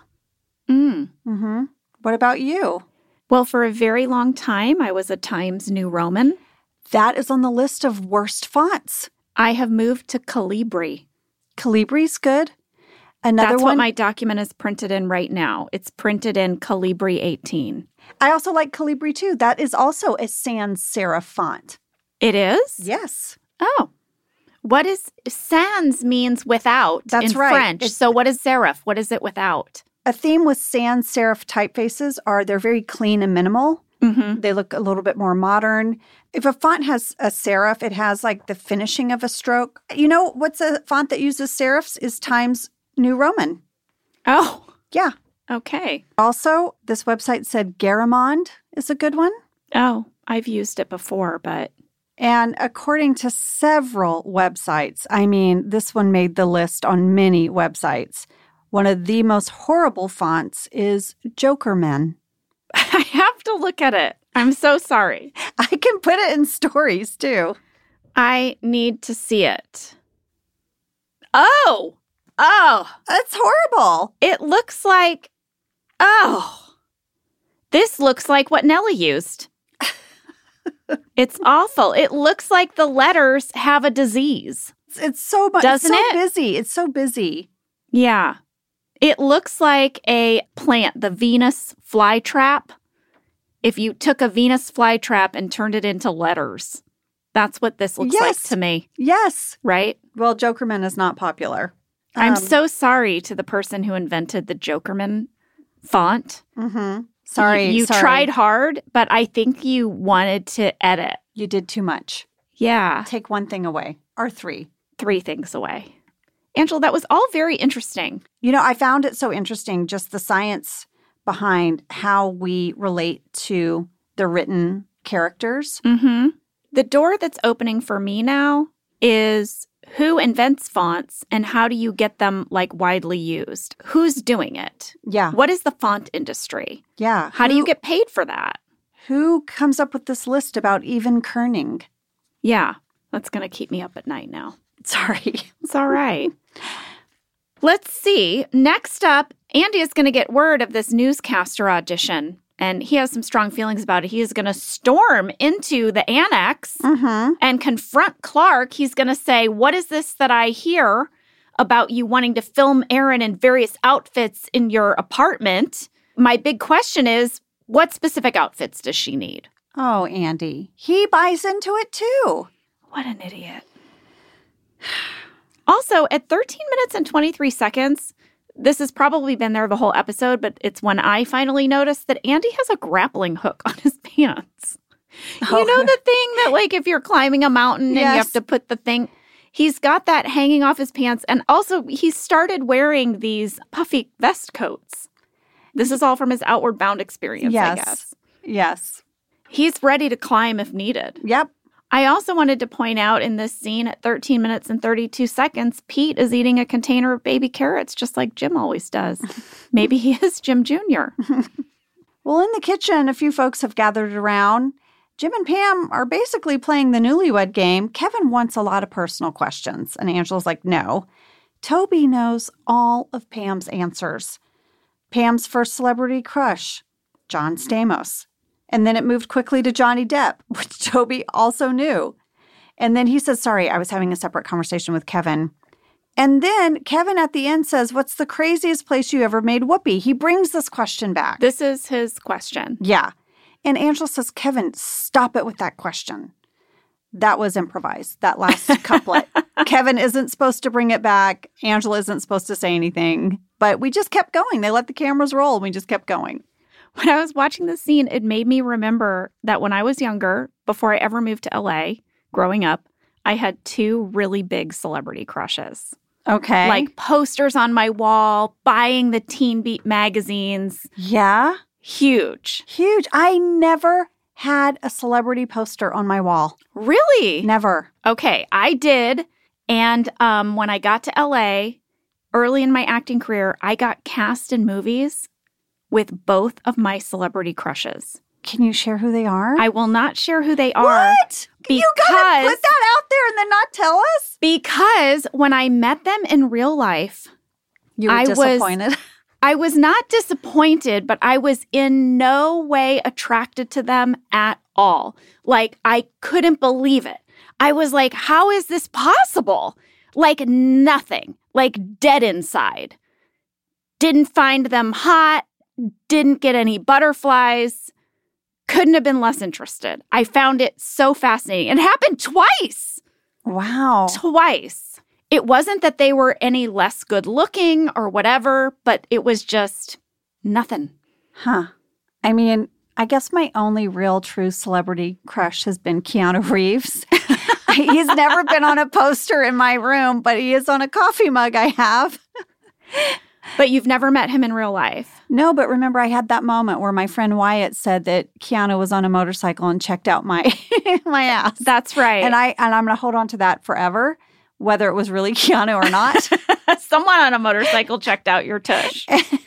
Mm-hmm. What about you? Well, for a very long time, I was a Times New Roman. That is on the list of worst fonts. I have moved to Calibri. Calibri's good. That's what my document is printed in right now. It's printed in Calibri 18. I also like Calibri too. That is also a sans serif font. It is? Yes. Oh. What is sans means without in French. So what is serif? What is it without? A theme with sans serif typefaces are they're very clean and minimal. Mm-hmm. They look a little bit more modern. If a font has a serif, it has the finishing of a stroke. What's a font that uses serifs is Times New Roman. Oh. Yeah. Okay. Also, this website said Garamond is a good one. Oh, I've used it before, but... And according to several websites, this one made the list on many websites. One of the most horrible fonts is Jokerman. I have to look at it. I'm so sorry. I can put it in stories, too. I need to see it. Oh! That's horrible. It looks like... This looks like what Nellie used. It's awful. It looks like the letters have a disease. It's so much. Doesn't it? Busy. It's so busy. Yeah. It looks like a plant, the Venus flytrap. If you took a Venus flytrap and turned it into letters, that's what this looks like to me. Yes. Right? Well, Jokerman is not popular. I'm so sorry to the person who invented the Jokerman font. Mm-hmm. Sorry. You tried hard, but I think you wanted to edit. You did too much. Yeah. Take one thing away, or three. 3 things away. Angela, that was all very interesting. I found it so interesting, just the science behind how we relate to the written characters. Mm-hmm. The door that's opening for me now is who invents fonts and how do you get them widely used? Who's doing it? Yeah. What is the font industry? Yeah. How do you get paid for that? Who comes up with this list about even kerning? Yeah, that's going to keep me up at night now. Sorry. It's all right. Let's see. Next up, Andy is going to get word of this newscaster audition, and he has some strong feelings about it. He is going to storm into the annex and confront Clark. He's going to say, what is this that I hear about you wanting to film Erin in various outfits in your apartment? My big question is, what specific outfits does she need? Oh, Andy. He buys into it too. What an idiot. Also, at 13 minutes and 23 seconds, this has probably been there the whole episode, but it's when I finally noticed that Andy has a grappling hook on his pants. Oh. You know the thing that, like, if you're climbing a mountain and you have to put the thing... He's got that hanging off his pants, and also he started wearing these puffy vest coats. This is all from his Outward Bound experience, I guess. Yes. He's ready to climb if needed. Yep. I also wanted to point out in this scene at 13 minutes and 32 seconds, Pete is eating a container of baby carrots just like Jim always does. Maybe he is Jim Jr. Well, in the kitchen, a few folks have gathered around. Jim and Pam are basically playing the newlywed game. Kevin wants a lot of personal questions, and Angela's like, no. Toby knows all of Pam's answers. Pam's first celebrity crush, John Stamos. And then it moved quickly to Johnny Depp, which Toby also knew. And then he says, sorry, I was having a separate conversation with Kevin. And then Kevin at the end says, what's the craziest place you ever made whoopee? He brings this question back. This is his question. Yeah. And Angela says, Kevin, stop it with that question. That was improvised, that last couplet. Kevin isn't supposed to bring it back. Angela isn't supposed to say anything. But we just kept going. They let the cameras roll, and we just kept going. When I was watching this scene, it made me remember that when I was younger, before I ever moved to LA, growing up, I had two really big celebrity crushes. Okay. Like posters on my wall, buying the Teen Beat magazines. Yeah? Huge. Huge. I never had a celebrity poster on my wall. Really? Never. Okay, I did. And when I got to LA, early in my acting career, I got cast in movies with both of my celebrity crushes. Can you share who they are? I will not share who they are. What? You gotta put that out there and then not tell us? Because when I met them in real life, you were disappointed. I was not disappointed, but I was in no way attracted to them at all. Like, I couldn't believe it. I was like, how is this possible? Like, nothing. Like, dead inside. Didn't find them hot. Didn't get any butterflies. Couldn't have been less interested. I found it so fascinating. It happened twice. Wow. Twice. It wasn't that they were any less good looking or whatever, but it was just nothing. Huh. I mean, I guess my only real true celebrity crush has been Keanu Reeves. He's never been on a poster in my room, but he is on a coffee mug I have. But you've never met him in real life? No, but remember I had that moment where my friend Wyatt said that Keanu was on a motorcycle and checked out my my ass. That's right. And I'm going to hold on to that forever, whether it was really Keanu or not. Someone on a motorcycle checked out your tush.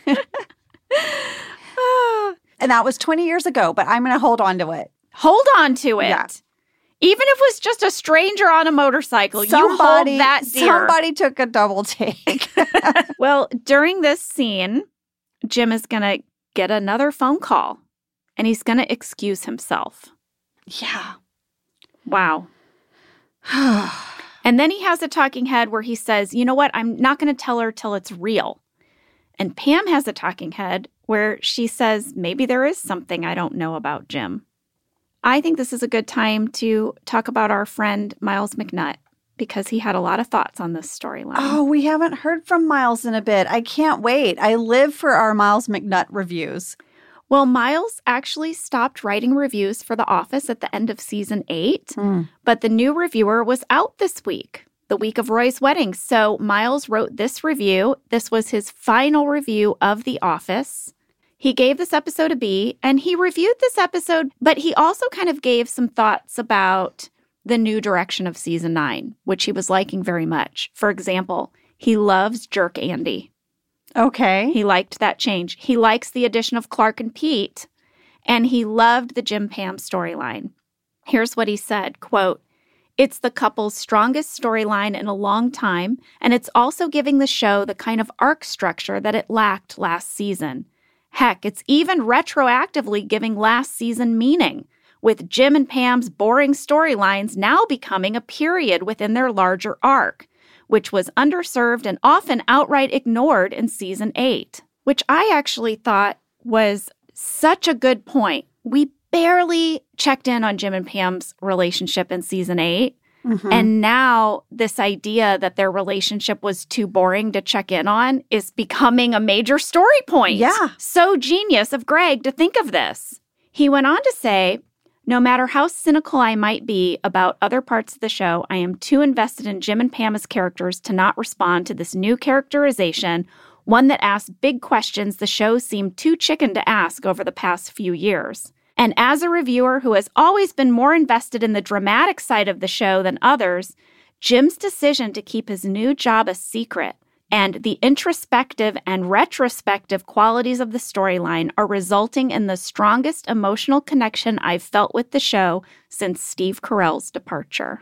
And that was 20 years ago, but I'm going to hold on to it. Hold on to it. Yeah. Even if it was just a stranger on a motorcycle, you hold that dear. Somebody took a double take. Well, during this scene, Jim is going to get another phone call, and he's going to excuse himself. Yeah. Wow. And then he has a talking head where he says, you know what, I'm not going to tell her till it's real. And Pam has a talking head where she says, maybe there is something I don't know about Jim. I think this is a good time to talk about our friend Miles McNutt, because he had a lot of thoughts on this storyline. Oh, we haven't heard from Miles in a bit. I can't wait. I live for our Miles McNutt reviews. Well, Miles actually stopped writing reviews for The Office at the end of season 8, but the new reviewer was out this week, the week of Roy's wedding. So Miles wrote this review. This was his final review of The Office. He gave this episode a B, and he reviewed this episode, but he also kind of gave some thoughts about the new direction of season 9, which he was liking very much. For example, he loves Jerk Andy. Okay. He liked that change. He likes the addition of Clark and Pete, and he loved the Jim Pam storyline. Here's what he said, quote, It's the couple's strongest storyline in a long time, and it's also giving the show the kind of arc structure that it lacked last season. Heck, it's even retroactively giving last season meaning, with Jim and Pam's boring storylines now becoming a period within their larger arc, which was underserved and often outright ignored in season 8, which I actually thought was such a good point. We barely checked in on Jim and Pam's relationship in season 8. Mm-hmm. And now this idea that their relationship was too boring to check in on is becoming a major story point. Yeah. So genius of Greg to think of this. He went on to say, no matter how cynical I might be about other parts of the show, I am too invested in Jim and Pam as characters to not respond to this new characterization, one that asks big questions the show seemed too chicken to ask over the past few years. And as a reviewer who has always been more invested in the dramatic side of the show than others, Jim's decision to keep his new job a secret and the introspective and retrospective qualities of the storyline are resulting in the strongest emotional connection I've felt with the show since Steve Carell's departure.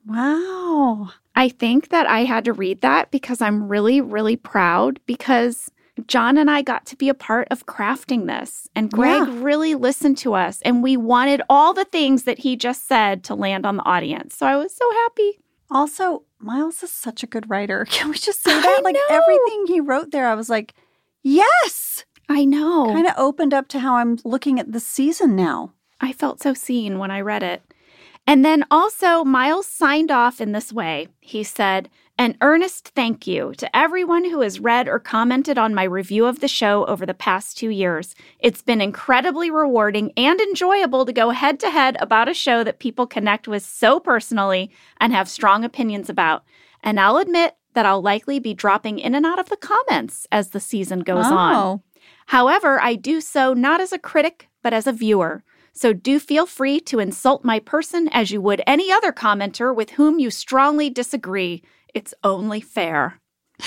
Wow. I think that I had to read that because I'm really, really proud because John and I got to be a part of crafting this, and Greg really listened to us, and we wanted all the things that he just said to land on the audience. So I was so happy. Also, Miles is such a good writer. Can we just say that? Like everything he wrote there, I was like, yes. I know. Kind of opened up to how I'm looking at the season now. I felt so seen when I read it. And then also, Miles signed off in this way. He said, an earnest thank you to everyone who has read or commented on my review of the show over the past 2 years. It's been incredibly rewarding and enjoyable to go head-to-head about a show that people connect with so personally and have strong opinions about. And I'll admit that I'll likely be dropping in and out of the comments as the season goes on. However, I do so not as a critic, but as a viewer. So do feel free to insult my person as you would any other commenter with whom you strongly disagree. It's only fair.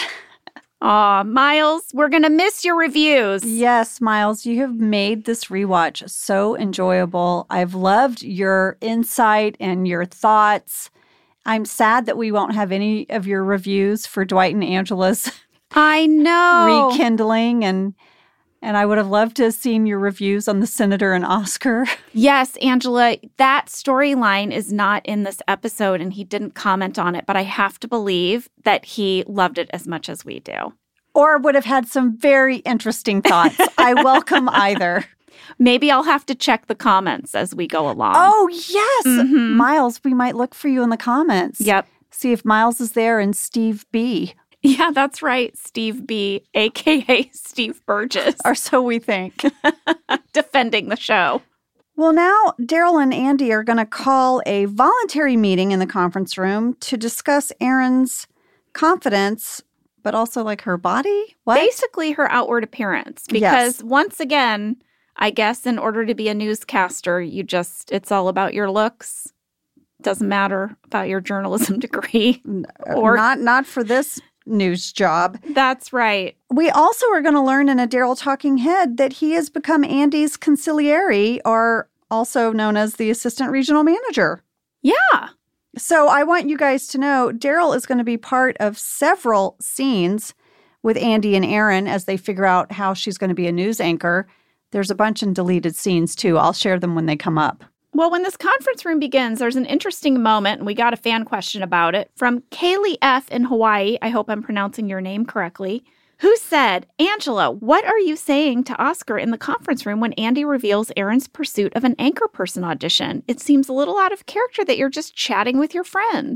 Aw, Miles, we're going to miss your reviews. Yes, Miles, you have made this rewatch so enjoyable. I've loved your insight and your thoughts. I'm sad that we won't have any of your reviews for Dwight and Angela's I know. rekindling, and I would have loved to have seen your reviews on the Senator and Oscar. Yes, Angela, that storyline is not in this episode, and he didn't comment on it, but I have to believe that he loved it as much as we do. Or would have had some very interesting thoughts. I welcome either. Maybe I'll have to check the comments as we go along. Oh, yes. Mm-hmm. Miles, we might look for you in the comments. Yep. See if Miles is there and Steve B. Yeah, that's right. Steve B., a.k.a. Steve Burgess. Or so we think. Defending the show. Well, now Daryl and Andy are going to call a voluntary meeting in the conference room to discuss Erin's confidence, but also like her body? What? Basically her outward appearance. Because once again, I guess in order to be a newscaster, it's all about your looks. Doesn't matter about your journalism degree. Or not for this news job. That's right. We also are going to learn in a Daryl Talking Head that he has become Andy's consigliere, or also known as the assistant regional manager. Yeah. So I want you guys to know Daryl is going to be part of several scenes with Andy and Erin as they figure out how she's going to be a news anchor. There's a bunch in deleted scenes, too. I'll share them when they come up. Well, when this conference room begins, there's an interesting moment, and we got a fan question about it from Kaylee F. in Hawaii. I hope I'm pronouncing your name correctly. Who said, Angela, what are you saying to Oscar in the conference room when Andy reveals Erin's pursuit of an anchor person audition? It seems a little out of character that you're just chatting with your friend.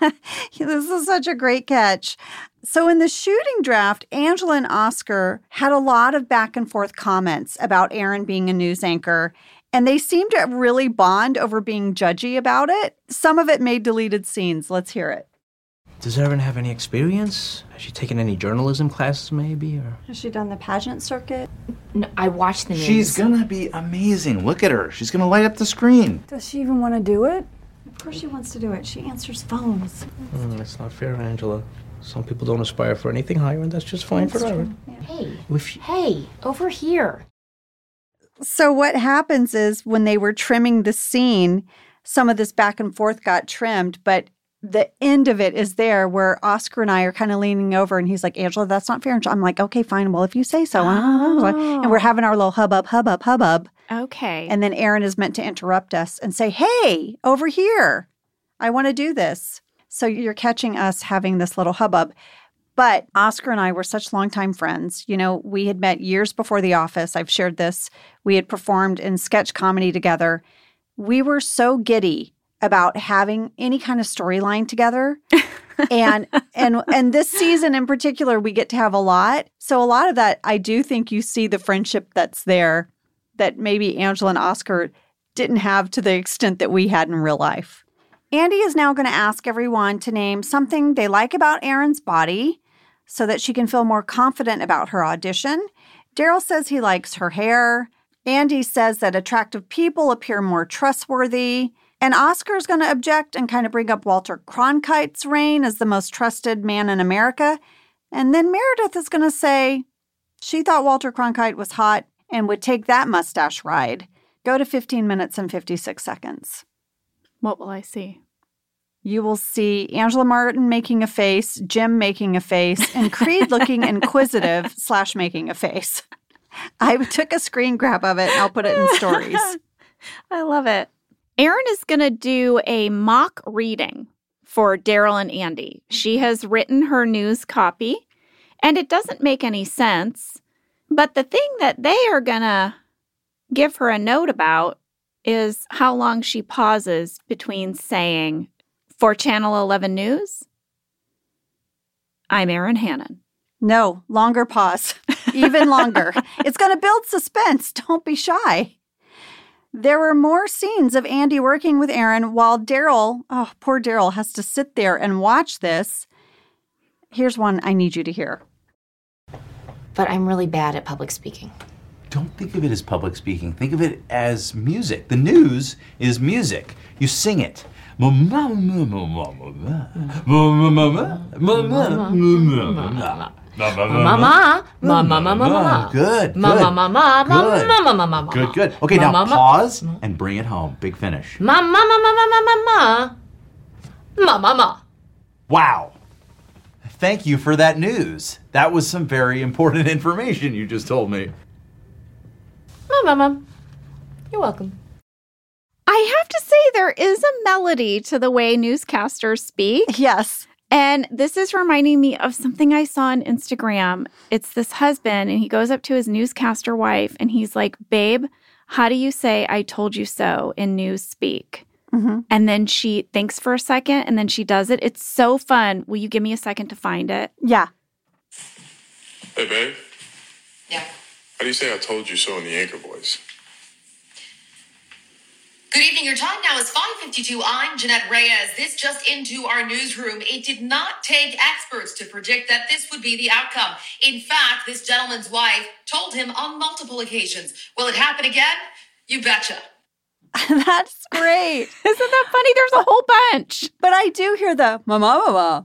This is such a great catch. So in the shooting draft, Angela and Oscar had a lot of back and forth comments about Erin being a news anchor, and they seemed to really bond over being judgy about it. Some of it made deleted scenes. Let's hear it. Does Erin have any experience? Has she taken any journalism classes maybe? Or has she done the pageant circuit? No, I watched the news. She's gonna be amazing. Look at her. She's gonna light up the screen. Does she even want to do it? Of course she wants to do it. She answers phones. That's not fair, Angela. Some people don't aspire for anything higher, and that's just fine for her. Yeah. Hey, over here. So what happens is when they were trimming the scene, some of this back and forth got trimmed, but the end of it is there where Oscar and I are kind of leaning over and he's like, Angela, that's not fair. And I'm like, okay, fine. Well, if you say so. And we're having our little hubbub. Okay. And then Aaron is meant to interrupt us and say, hey, over here. I want to do this. So you're catching us having this little hubbub. But Oscar and I were such longtime friends. You know, we had met years before The Office. I've shared this. We had performed in sketch comedy together. We were so giddy about having any kind of storyline together. and this season in particular, we get to have a lot. So a lot of that, I do think you see the friendship that's there that maybe Angela and Oscar didn't have to the extent that we had in real life. Andy is now going to ask everyone to name something they like about Erin's body so that she can feel more confident about her audition. Daryl says he likes her hair. Andy says that attractive people appear more trustworthy. And Oscar's going to object and kind of bring up Walter Cronkite's reign as the most trusted man in America. And then Meredith is going to say she thought Walter Cronkite was hot and would take that mustache ride. Go to 15 minutes and 56 seconds. What will I see? You will see Angela Martin making a face, Jim making a face, and Creed looking inquisitive / making a face. I took a screen grab of it and I'll put it in stories. I love it. Erin is going to do a mock reading for Daryl and Andy. She has written her news copy, and it doesn't make any sense. But the thing that they are going to give her a note about is how long she pauses between saying, for Channel 11 News, I'm Erin Hannon. No, longer pause. Even longer. It's going to build suspense. Don't be shy. There were more scenes of Andy working with Erin while Daryl, oh, poor Daryl, has to sit there and watch this. Here's one I need you to hear. But I'm really bad at public speaking. Don't think of it as public speaking. Think of it as music. The news is music. You sing it. Good. Good. Okay, now pause and bring it home. Big finish. Wow. Thank you for that news. That was some very important information you just told me. You're welcome. I have to say there is a melody to the way newscasters speak. Yes. And this is reminding me of something I saw on Instagram. It's this husband, and he goes up to his newscaster wife, and he's like, babe, how do you say I told you so in news speak? Mm-hmm. And then she thinks for a second, and then she does it. It's so fun. Will you give me a second to find it? Yeah. Hey, babe. Yeah. How do you say I told you so in the anchor voice? Good evening. Your time now is 5:52. I'm Jeanette Reyes. This just into our newsroom. It did not take experts to predict that this would be the outcome. In fact, this gentleman's wife told him on multiple occasions. Will it happen again? You betcha. That's great. Isn't that funny? There's a whole bunch. But I do hear the mama.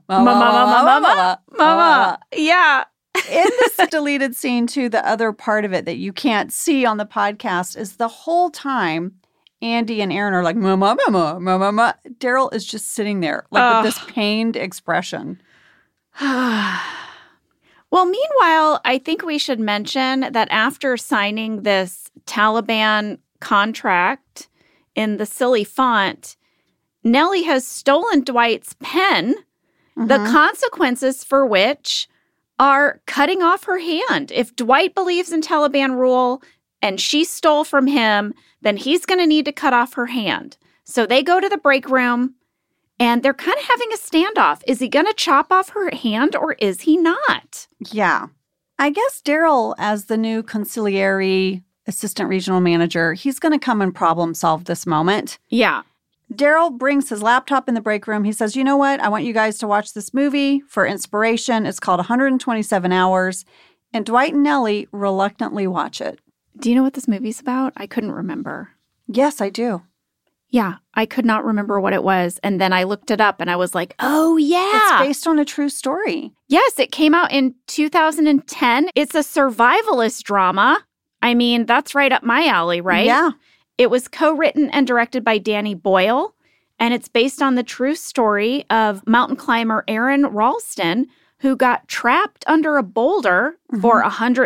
Yeah. In this deleted scene, too, the other part of it that you can't see on the podcast is the whole time Andy and Erin are like, mama. Daryl is just sitting there, like with this pained expression. Well, meanwhile, I think we should mention that after signing this Taliban contract in the silly font, Nellie has stolen Dwight's pen, the consequences for which are cutting off her hand. If Dwight believes in Taliban rule and she stole from him, then he's going to need to cut off her hand. So they go to the break room, and they're kind of having a standoff. Is he going to chop off her hand, or is he not? Yeah. I guess Daryl, as the new conciliary assistant regional manager, he's going to come and problem solve this moment. Yeah. Daryl brings his laptop in the break room. He says, you know what? I want you guys to watch this movie for inspiration. It's called 127 Hours. And Dwight and Nellie reluctantly watch it. Do you know what this movie's about? I couldn't remember. Yes, I do. Yeah, I could not remember what it was. And then I looked it up and I was like, oh, yeah. It's based on a true story. Yes, it came out in 2010. It's a survivalist drama. I mean, that's right up my alley, right? Yeah. It was co-written and directed by Danny Boyle, and it's based on the true story of mountain climber Aaron Ralston, who got trapped under a boulder for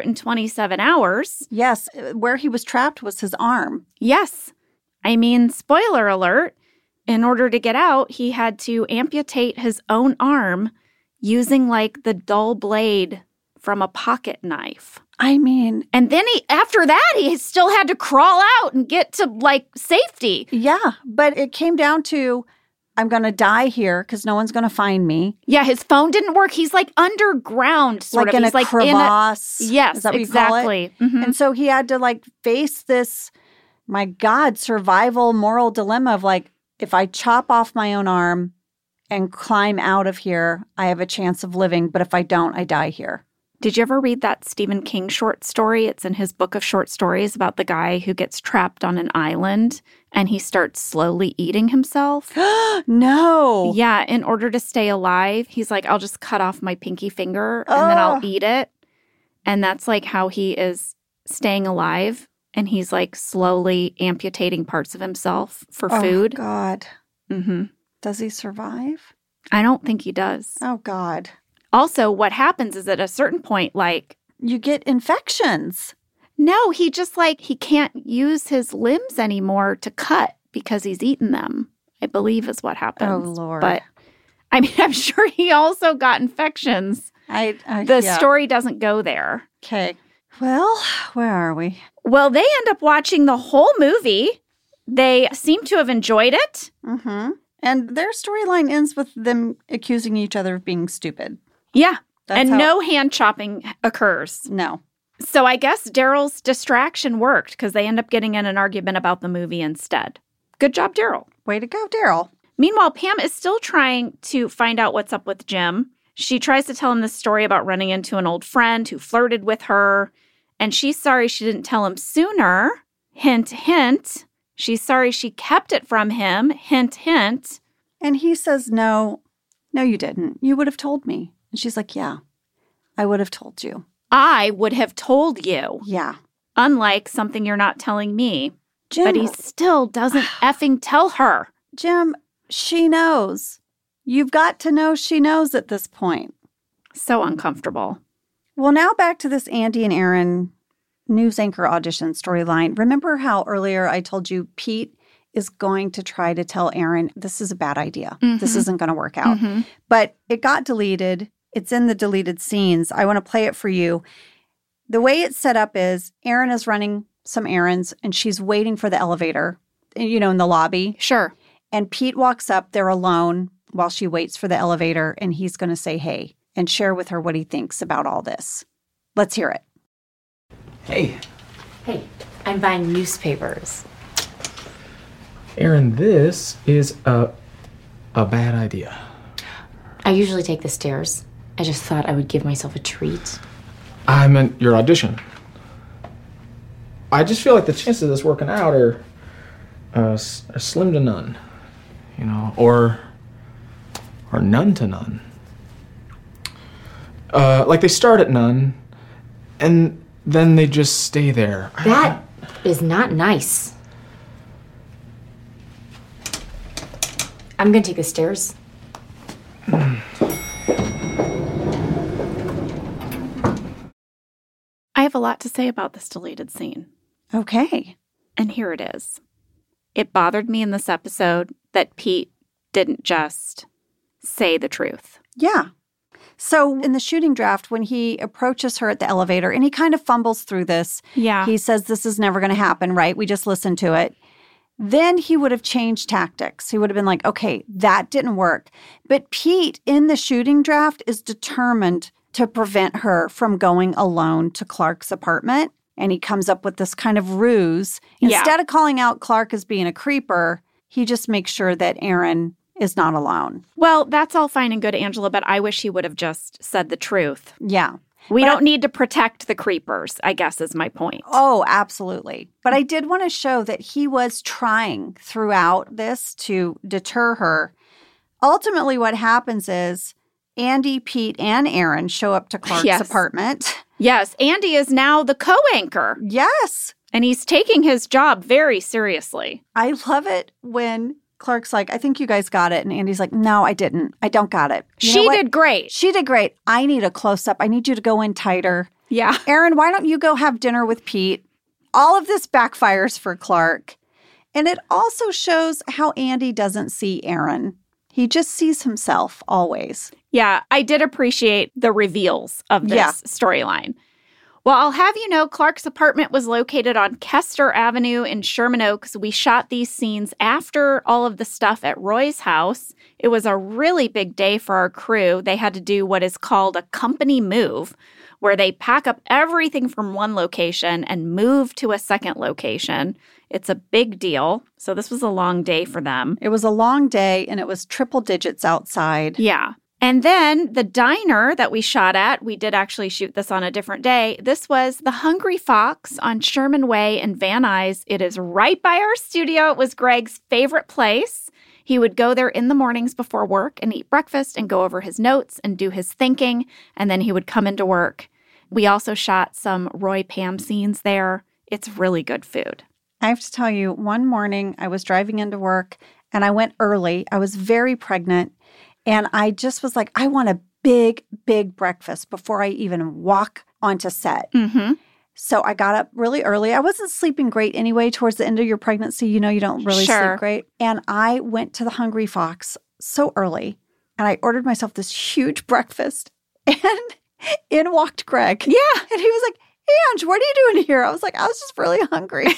127 hours. Yes, where he was trapped was his arm. Yes. I mean, spoiler alert, in order to get out, he had to amputate his own arm using like the dull blade from a pocket knife. I mean, and then after that, he still had to crawl out and get to like safety. Yeah, but it came down to, I'm going to die here because no one's going to find me. Yeah, his phone didn't work. He's like underground, sort like of. In He's a like crevasse. Yes, is that what exactly. You call it? And so he had to like face this, my God, survival moral dilemma of like, if I chop off my own arm and climb out of here, I have a chance of living. But if I don't, I die here. Did you ever read that Stephen King short story? It's in his book of short stories about the guy who gets trapped on an island and he starts slowly eating himself. No. Yeah, in order to stay alive, he's like, I'll just cut off my pinky finger and then I'll eat it. And that's like how he is staying alive. And he's like slowly amputating parts of himself for food. Oh, God. Mm-hmm. Does he survive? I don't think he does. Oh, God. Also, what happens is at a certain point, like... You get infections. No, he just like, he can't use his limbs anymore to cut because he's eaten them, I believe is what happens. Oh, Lord. But, I mean, I'm sure he also got infections. The story doesn't go there. Okay. Well, where are we? Well, they end up watching the whole movie. They seem to have enjoyed it. Mm-hmm. And their storyline ends with them accusing each other of being stupid. Yeah. No hand chopping occurs. No. So I guess Daryl's distraction worked because they end up getting in an argument about the movie instead. Good job, Daryl. Way to go, Daryl. Meanwhile, Pam is still trying to find out what's up with Jim. She tries to tell him this story about running into an old friend who flirted with her. And she's sorry she didn't tell him sooner. Hint, hint. She's sorry she kept it from him. Hint, hint. And he says, no, you didn't. You would have told me. And she's like, yeah, I would have told you. I would have told you. Yeah. Unlike something you're not telling me. Jim, but he still doesn't effing tell her. Jim, she knows. You've got to know she knows at this point. So uncomfortable. Well, now back to this Andy and Aaron news anchor audition storyline. Remember how earlier I told you Pete is going to try to tell Aaron, this is a bad idea. Mm-hmm. This isn't going to work out. Mm-hmm. But it got deleted. It's in the deleted scenes. I want to play it for you. The way it's set up is Aaron is running some errands and she's waiting for the elevator, you know, in the lobby. Sure. And Pete walks up. They're alone while she waits for the elevator. And he's going to say, hey, and share with her what he thinks about all this. Let's hear it. Hey, I'm buying newspapers. Aaron, this is a bad idea. I usually take the stairs. I just thought I would give myself a treat. I meant your audition. I just feel like the chances of this working out are slim to none, you know, or none to none. Like they start at none, and then they just stay there. That is not nice. I'm gonna take the stairs. I have a lot to say about this deleted scene. Okay. And here it is. It bothered me in this episode that Pete didn't just say the truth. Yeah. So in the shooting draft, when he approaches her at the elevator, and he kind of fumbles through this. Yeah. He says, this is never going to happen, right? We just listened to it. Then he would have changed tactics. He would have been like, okay, that didn't work. But Pete, in the shooting draft, is determined to prevent her from going alone to Clark's apartment. And he comes up with this kind of ruse. Instead of calling out Clark as being a creeper, he just makes sure that Aaron is not alone. Well, that's all fine and good, Angela, but I wish he would have just said the truth. Yeah. We don't need to protect the creepers, I guess is my point. Oh, absolutely. But I did want to show that he was trying throughout this to deter her. Ultimately, what happens is Andy, Pete, and Aaron show up to Clark's apartment. Yes, Andy is now the co-anchor. Yes. And he's taking his job very seriously. I love it when Clark's like, I think you guys got it. And Andy's like, no, I didn't. I don't got it. She did great. She did great. I need a close-up. I need you to go in tighter. Yeah. Erin, why don't you go have dinner with Pete? All of this backfires for Clark. And it also shows how Andy doesn't see Erin. He just sees himself always. Yeah, I did appreciate the reveals of this storyline. Well, I'll have you know, Clark's apartment was located on Kester Avenue in Sherman Oaks. We shot these scenes after all of the stuff at Roy's house. It was a really big day for our crew. They had to do what is called a company move, where they pack up everything from one location and move to a second location. It's a big deal. So this was a long day for them. It was a long day, and it was triple digits outside. Yeah. And then the diner that we shot at, we did actually shoot this on a different day. This was the Hungry Fox on Sherman Way in Van Nuys. It is right by our studio. It was Greg's favorite place. He would go there in the mornings before work and eat breakfast and go over his notes and do his thinking, and then he would come into work. We also shot some Roy Pam scenes there. It's really good food. I have to tell you, one morning I was driving into work and I went early. I was very pregnant. And I just was like, I want a big, big breakfast before I even walk onto set. Mm-hmm. So I got up really early. I wasn't sleeping great anyway. Towards the end of your pregnancy, you know, you don't really sleep great. And I went to the Hungry Fox so early. And I ordered myself this huge breakfast. And in walked Greg. Yeah. And he was like, hey, Ange, what are you doing here? I was like, I was just really hungry.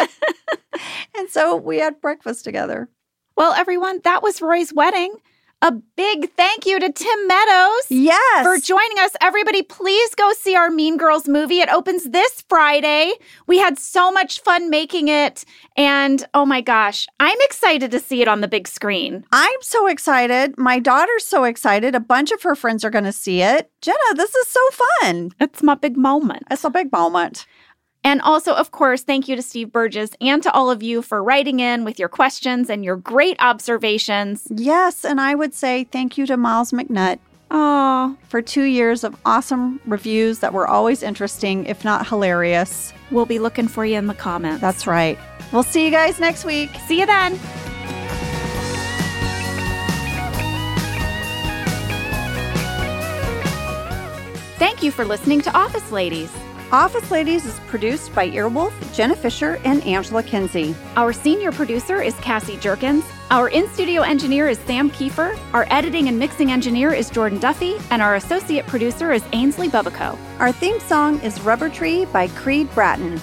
And so we had breakfast together. Well, everyone, that was Roy's wedding. A big thank you to Tim Meadows for joining us. Everybody, please go see our Mean Girls movie. It opens this Friday. We had so much fun making it. And oh my gosh, I'm excited to see it on the big screen. I'm so excited. My daughter's so excited. A bunch of her friends are going to see it. Jenna, this is so fun. It's my big moment. It's a big moment. And also, of course, thank you to Steve Burgess and to all of you for writing in with your questions and your great observations. Yes, and I would say thank you to Miles McNutt for 2 years of awesome reviews that were always interesting, if not hilarious. We'll be looking for you in the comments. That's right. We'll see you guys next week. See you then. Thank you for listening to Office Ladies. Office Ladies is produced by Earwolf, Jenna Fisher, and Angela Kinsey. Our senior producer is Cassie Jerkins. Our in-studio engineer is Sam Kiefer. Our editing and mixing engineer is Jordan Duffy. And our associate producer is Ainsley Bubico. Our theme song is Rubber Tree by Creed Bratton.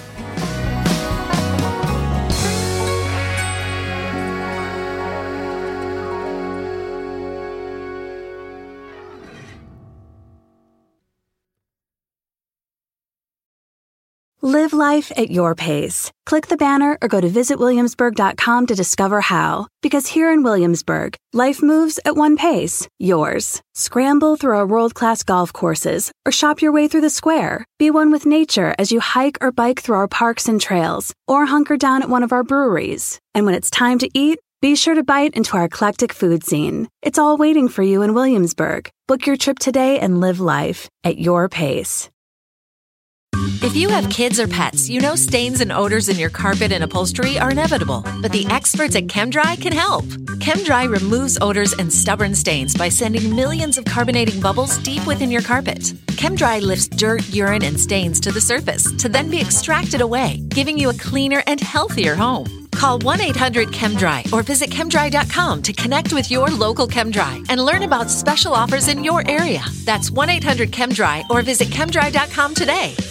Live life at your pace. Click the banner or go to visitwilliamsburg.com to discover how. Because here in Williamsburg, life moves at one pace, yours. Scramble through our world-class golf courses or shop your way through the square. Be one with nature as you hike or bike through our parks and trails or hunker down at one of our breweries. And when it's time to eat, be sure to bite into our eclectic food scene. It's all waiting for you in Williamsburg. Book your trip today and live life at your pace. If you have kids or pets, you know stains and odors in your carpet and upholstery are inevitable, but the experts at ChemDry can help. ChemDry removes odors and stubborn stains by sending millions of carbonating bubbles deep within your carpet. ChemDry lifts dirt, urine, and stains to the surface to then be extracted away, giving you a cleaner and healthier home. Call 1-800-ChemDry or visit chemdry.com to connect with your local ChemDry and learn about special offers in your area. That's 1-800-ChemDry or visit chemdry.com today.